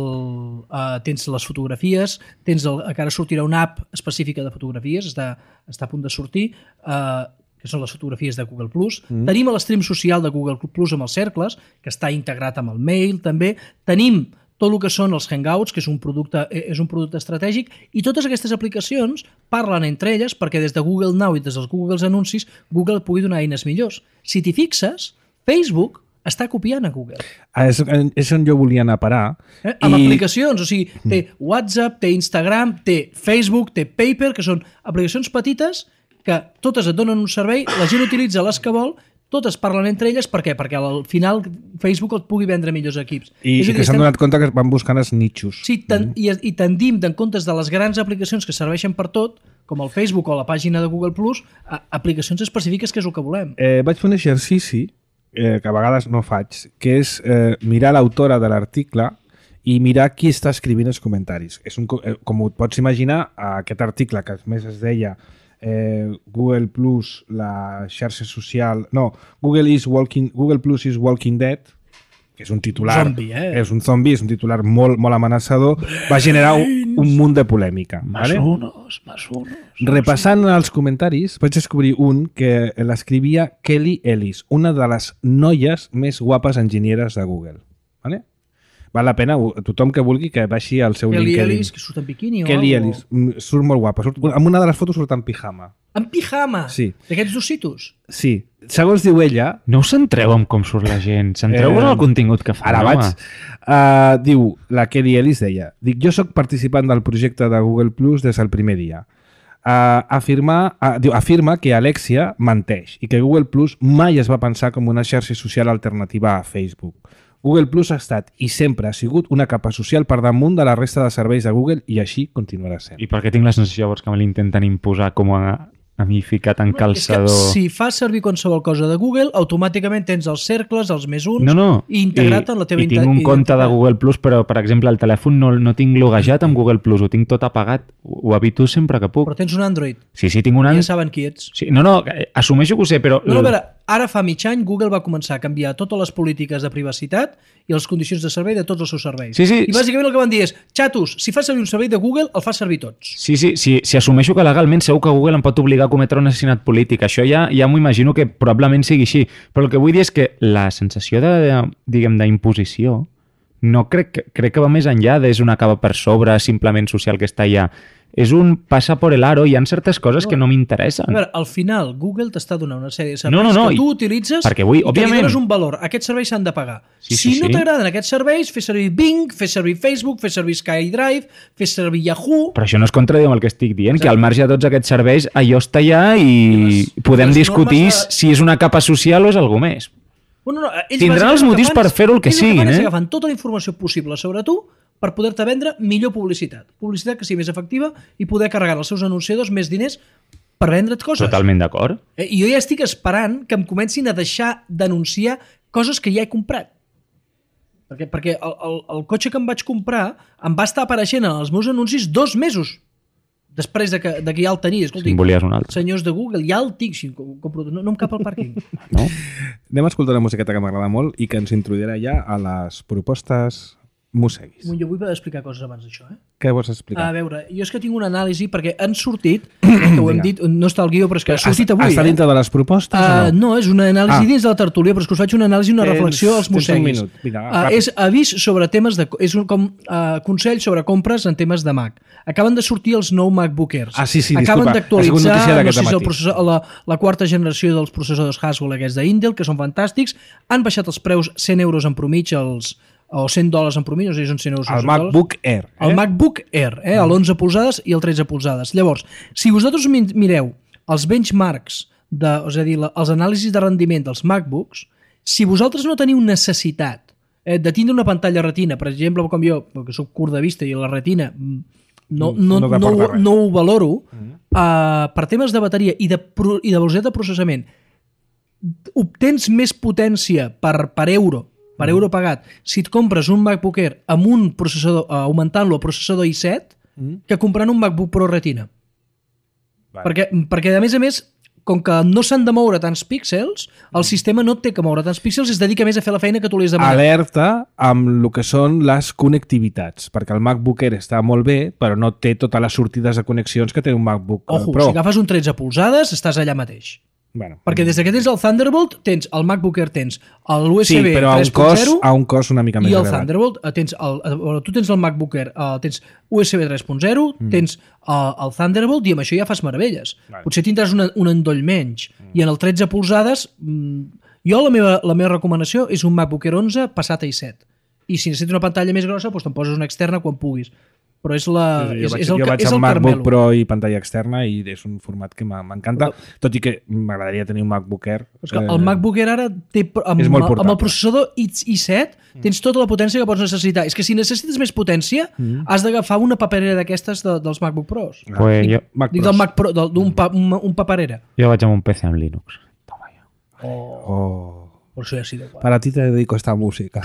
uh, tens les fotografies, tens el, que ara sortirà una app específica de fotografies, està, està a punt de sortir, uh, que són les fotografies de Google Plus. Mm. Tenim l'estream social de Google Plus amb els cercles, que està integrat amb el mail, també. Tenim tot el que són els Hangouts, que és un producte, és un producte estratègic, i totes aquestes aplicacions parlen entre elles perquè des de Google Now i des dels Google Anuncis Google pugui donar eines millors. Si t'hi fixes, Facebook està copiant a Google. Ah, és, és on jo volia anar a parar. Eh? Amb I... aplicacions, o sigui, té WhatsApp, té Instagram, té Facebook, té Paper, que són aplicacions petites que totes et donen un servei, la gent utilitza les que vol, totes parlen entre elles, per què? Perquè al final Facebook et pugui vendre millors equips. I, És a i dir, que s'han estem- donat compte que van buscant els nichos. Sí, ten, i, i tendim, en comptes de les grans aplicacions que serveixen per tot, com el Facebook o la pàgina de Google Plus, a aplicacions específiques, que és el que volem. Eh, vaig fer un exercici, eh, que a vegades no faig, que és eh, mirar l'autora de l'article i mirar qui està escrivint els comentaris. És un, co- eh, com ho pots imaginar, aquest article que més es deia eh, Google Plus, la xarxa social... No, Google, is walking, Google Plus is Walking Dead, que és un titular... Zombi, eh? És un zombi, és un titular molt, molt amenaçador. Va generar un, un munt de polèmica. Más Vale? unos, más unos. Repassant els comentaris, vaig descobrir un que l'escrivia Kelly Ellis, una de les noies més guapes enginyeres de Google. Vale? Val la pena, tothom que vulgui que baixi al seu Kelly LinkedIn. Ellis, que surt en biquini Kelly o algo. Ellis, mm, surt molt guapa. Surt, en una de les fotos surt en pijama. En pijama? Sí. D'aquests dossitos? Sí. Segons diu ella... No us centreu en com surt la gent, centreu-vos Eh, en el contingut que fa. Ara vaig. Uh, diu, la Kelly Ellis deia, dic, jo sóc participant del projecte de Google Plus des del primer dia. Uh, afirma, uh, diu, afirma que Alexia menteix i que Google Plus mai es va pensar com una xarxa social alternativa a Facebook. Google Plus ha estat i sempre ha sigut una capa social per damunt de la resta de serveis de Google i així continuarà sent. I per què tinc la sensació llavors que me l'intenten imposar com a, a mi ficat en calçador? És que si fas servir qualsevol cosa de Google, automàticament tens els cercles, els més uns, No, no. i integrat I, en la teva I tinc un inte- compte de identitat. Google Plus, però, per exemple, el telèfon no, no tinc loguejat amb Google Plus, ho tinc tot apagat. Ho, ho habito sempre que puc. Però tens un Android. Sí, sí, tinc un Ja any... saben qui ets. Sí, no, no, eh, assumeixo que ho sé, però... No, no, a veure, Ara fa mig any Google va començar a canviar totes les polítiques de privacitat i les condicions de servei de tots els seus serveis. Sí, sí. I bàsicament el que van dir és, xatos, si fas servir un servei de Google, el fas servir tots. Sí, sí, sí, si assumeixo que legalment segur que Google em pot obligar a cometre un assassinat polític. Això ja ja m'ho imagino que probablement sigui així. Però el que vull dir és que la sensació de, de diguem, d'imposició no crec que, crec que va més enllà d'és una cava per sobre simplement social que està allà. És un passa por el aro, hi ha certes coses no. que no m'interessen. A veure, al final, Google t'està donant una sèrie de serveis no, no, no, que tu i... utilitzes perquè vull, i que òbviament... li dones un valor. Aquests serveis s'han de pagar. Sí, si sí, no sí. t'agraden aquests serveis, fes servir Bing, fes servir Facebook, fes servir SkyDrive, fes servir Yahoo... Però això no es contradiu amb el que estic dient, exacte. Que al marge de tots aquests serveis allò està allà i podem discutir de... si és una capa social o és alguna més. Bueno, no, tindran els motius per fer-ho el que siguin, eh? Ells agafen tota la informació possible sobre tu per poder-te vendre millor publicitat. Publicitat que sigui més efectiva i poder carregar als seus anunciadors més diners per vendre't coses. Totalment d'acord. Eh, I jo ja estic esperant que em comencin a deixar d'anunciar coses que ja he comprat. Perquè, perquè el, el, el cotxe que em vaig comprar em va estar apareixent en els meus anuncis dos mesos després de que, de que ja el tenia. Escolti, si en volies un altre. Senyors de Google, ja el tinc. Si compro, no, no em cap al pàrquing. No? Anem a escoltar una musiqueta que m'agrada molt i que ens introduirà ja a les propostes Museguis. Jo vull explicar coses abans d'això, eh? Què vols explicar? A veure, jo és que tinc una anàlisi perquè han sortit, que ho hem dit, no està al guió, però és que ha sortit avui. Està dintre eh? de les propostes uh, o no? No, és una anàlisi ah. dins de la tertúlia, però és que us faig una anàlisi i una tens, reflexió als Museguis. Un minut. Vinga, uh, és avís sobre temes de... És un com, uh, consell sobre compres en temes de Mac. Acaben de sortir els nou MacBook Airs. Ah, sí, sí, Acaben d'actualitzar no sé si el processor, la, la quarta generació dels processadors Haswell aquests d'Intel, que són fantàstics. Han baixat els preus cent euros en promig als o cent dòlars en promig, no sé si són cent euros. El MacBook Air. Eh? El MacBook Air, eh? Mm. l'onze polzades i el tretze polzades. Llavors, si vosaltres mireu els benchmarks, de, és a dir, la, els anàlisis de rendiment dels MacBooks, si vosaltres no teniu necessitat eh, de tindre una pantalla retina, per exemple, com jo, que soc curt de vista i la retina no, no, no, no, no, no ho valoro, mm. uh, per temes de bateria i de, pro, i de velocitat de processament, obtens més potència per, per euro per euro pagat, si et compres un MacBook Air amb un processador, uh, augmentant-lo a processador i set, mm. que comprant un MacBook Pro Retina. Vale. Perquè, perquè, a més a més, com que no s'han de moure tants píxels, el sistema no té que moure tants píxels i es dedica més a fer la feina que tu li has demanat. Alerta amb el que són les connectivitats, perquè el MacBook Air està molt bé, però no té totes les sortides de connexions que té un MacBook Ojo, Pro. Si agafes un tretze polzades, estàs allà mateix. Bueno, perquè des que tens el Thunderbolt, tens el MacBook Air, tens l'U S B sí, però a un, cos, a un cos una mica més i el elevat. Thunderbolt, tens el, tu tens el MacBook Air, tens U S B tres punt zero, mm. tens el, el Thunderbolt i amb això ja fas meravelles. Vale. Potser tindràs una, un endoll menys. Mm. I en el tretze polzades, jo la meva, la meva recomanació és un MacBook Air onze passat a i set. I si necessites una pantalla més grossa, doncs te'n poses una externa quan puguis. Però és, la, sí, sí, és, vaig, és el, jo vaig és amb el MacBook Carmelo. Pro i pantalla externa i és un format que m'encanta, tot i que m'agradaria tenir un MacBook Air. És que el eh, MacBook Air ara té, amb, és molt portable. Amb el processador i set tens tota la potència que pots necessitar. És que si necessites més potència mm. has d'agafar una paperera d'aquestes de, dels MacBook Pros. Ah, pues dic, jo... Mac dic del Mac Pro, del, d'un pa, un, un paperera. Jo vaig amb un P C amb Linux. Toma ja. Oh. oh. Por eso ya ha sido igual. Para ti te dedico esta música.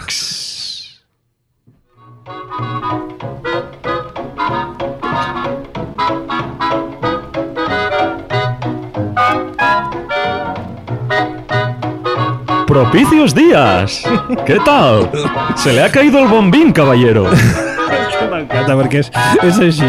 Propicios días. ¿Qué tal? Se le ha caído el bombín, caballero. M'encanta perquè és, és així.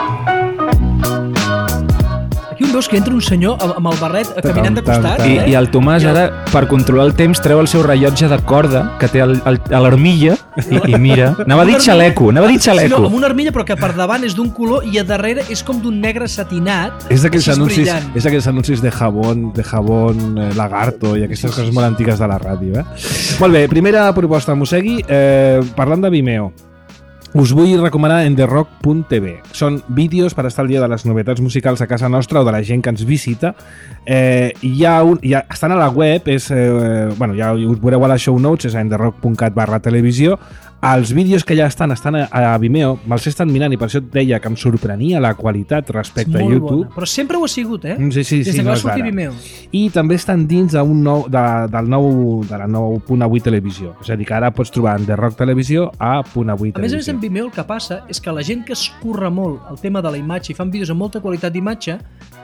Aquí un veus que entra un senyor amb el barret caminant de costat. I, eh? I el Tomàs ara, per controlar el temps, treu el seu rellotge de corda que té el, el, a l'armilla i, i mira. Anava a dir xaleco, anava a dir xaleco. Sí, no, amb una armilla però que per davant és d'un color i a darrere és com d'un negre satinat. És d'aquells anuncis, és d'aquells anuncis de jabón, de jabón eh, lagarto i aquestes sí, coses sí, molt antigues de la ràdio. Eh? Molt bé, primera proposta, Mosegui, eh, parlant de Vimeo. Us vull recomanar en the rock punt t v. Són vídeos per estar al dia de les novetats musicals a casa nostra o de la gent que ens visita. Eh, hi ha un, hi ha, estan a la web, és, eh, bueno, ja us veureu a les show notes, és a en the rock punt cat barra televisió. Els vídeos que ja estan estan a, a Vimeo, me'ls he estat mirant i per això et deia que em sorprenia la qualitat respecte a YouTube. Bona. Però sempre ho ha sigut, eh? Sí, sí, Des sí, que no va és sortir ara. Vimeo. I també estan dins d'un nou, de, del nou, de la nou punt avui televisió. És a dir, que ara pots trobar en The Rock Televisió a punt avui televisió. A més a més, en Vimeo el que passa és que la gent que es curra molt el tema de la imatge i fan vídeos amb molta qualitat d'imatge,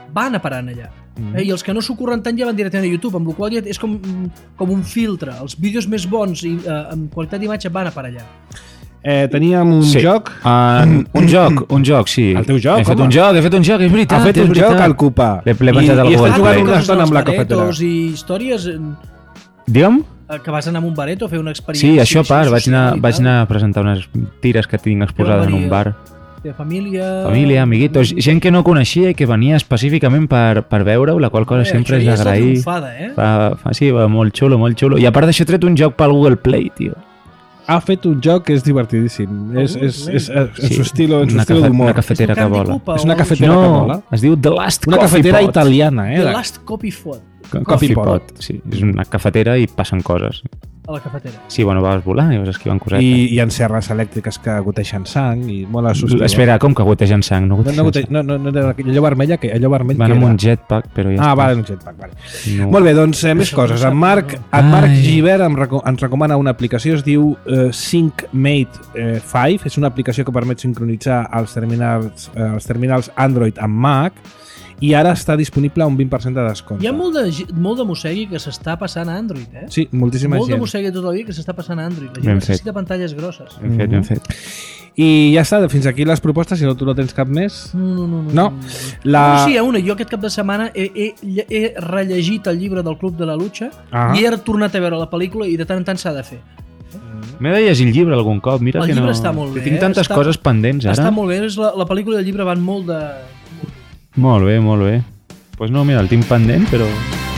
van a parant allà. Eh? I els que no s'ho curren tant ja van directament a YouTube, amb la qual cosa ja és com, com un filtre. Els vídeos més bons i eh, amb qualitat d'imatge van a parar allà. Eh, teníem un sí. joc... Uh, un joc, un joc, sí. El teu joc, He fet home. un joc, he fet un joc, és veritat. Ha fet és un veritat. joc al Cupa. L'he l'he pensat al I Google està jugant Play. una estona amb la Els cafetera. baretos i històries eh, Digue'm? que vas anar amb un bareto a fer una experiència. Sí, això a part, vaig social anar, i vaig tal. anar a presentar unes tires que tinc exposades en un bar. De família... Família, amiguitos, gent que no coneixia i que venia específicament per, per veure-ho, la qual cosa Eh, sempre això és ja és la d'agrair. triomfada, eh? Fa, fa, sí, va, molt xulo, molt xulo. I a part d'això he tret un joc pel Google Play, tio. Ha fet un joc que és divertidíssim. És, és, és, és, en su estilo, en su una, estilo cafe, d'humor. una cafetera És un que Candy vola. Cup, És una o- cafetera que No, vola. es diu The Last Una Coffee cafetera Pot. italiana, eh? The de- Last Copy Fot Coffee Coffee Pot. Pot, sí. És una cafetera i passen coses. a la cafetera. Sí, bueno, vas volant i vas esquivant cosetes. I hi ha serres elèctriques que goteixen sang i molt a su estilo. Espera, com que gotegen sang? No No, gotegen no, sang. gote... no, no, no, no, allò vermella, que allò vermell Van que amb era? un jetpack, però ja Ah, està. va, un jetpack, vale. No. Molt bé, doncs eh, més Això coses. no En sap, Marc, no. en Marc Ai. Givert em reco ens recomana una aplicació, es diu eh, SyncMate eh, cinc, és una aplicació que permet sincronitzar els terminals, eh, els terminals Android amb Mac i ara està disponible a un vint per cent de descompte. Hi ha molt de, ge- molt de mossegui que s'està passant a Android, eh? Sí, moltíssima molt de gent. mossegui tota la vida que s'està passant a Android. La Ben gent fet. necessita pantalles grosses. Ben fet, ben fet. I ja està, fins aquí les propostes, si no tu no tens cap més. No, no, no. No, la- no sí, hi ha una. Jo aquest cap de setmana he, he, lle- he rellegit el llibre del Club de la Lucha Ah. i he tornat a veure la pel·lícula i de tant en tant s'ha de fer. M'he de llegir el llibre algun cop, mira El que llibre no... està molt que bé, tinc eh? tantes Està- coses pendents ara. Està molt bé, és la, la pel·lícula i el llibre van molt de... Molt bé, molt bé. Doncs pues no, mira, el tinc pendent, però...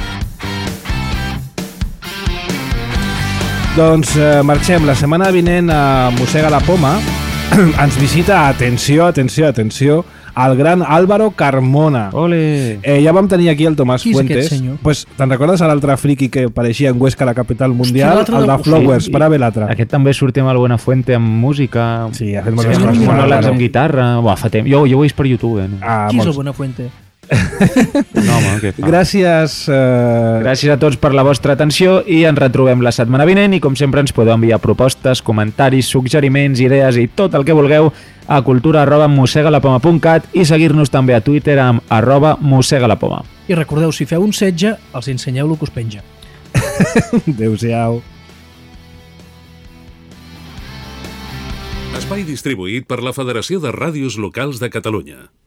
Doncs eh, marxem. La setmana vinent a Mossega la Poma ens visita, atenció, atenció, atenció, el gran Álvaro Carmona. Ole! Eh, ja vam tenir aquí el Tomàs Qui és Fuentes. aquest senyor? Pues, te'n recordes a l'altre friki que apareixia en Huesca, la capital mundial? l'altre el de- de Flowers, sí. per a bé l'altre. Aquest també sortia amb el Buenafuente amb música... Sí, ha fet Sí, moltes amb coses. monòlegs Álvaro. amb guitarra... Buah, fa temps. Jo, jo ho he vist per YouTube, eh? No, Ah, Qui és el molts. Buenafuente? no home, què fa? Gràcies. Eh... Gràcies a tots per la vostra atenció i ens retrobem la setmana vinent i com sempre ens podeu enviar propostes, comentaris, suggeriments, idees i tot el que vulgueu a cultura arroba mossegalapoma punt cat i seguir-nos també a Twitter amb arroba mossegalapoma. I recordeu, si feu un setge, els ensenyeu el que us penja. Adéu-siau. Espai distribuït per la Federació de Ràdios Locals de Catalunya.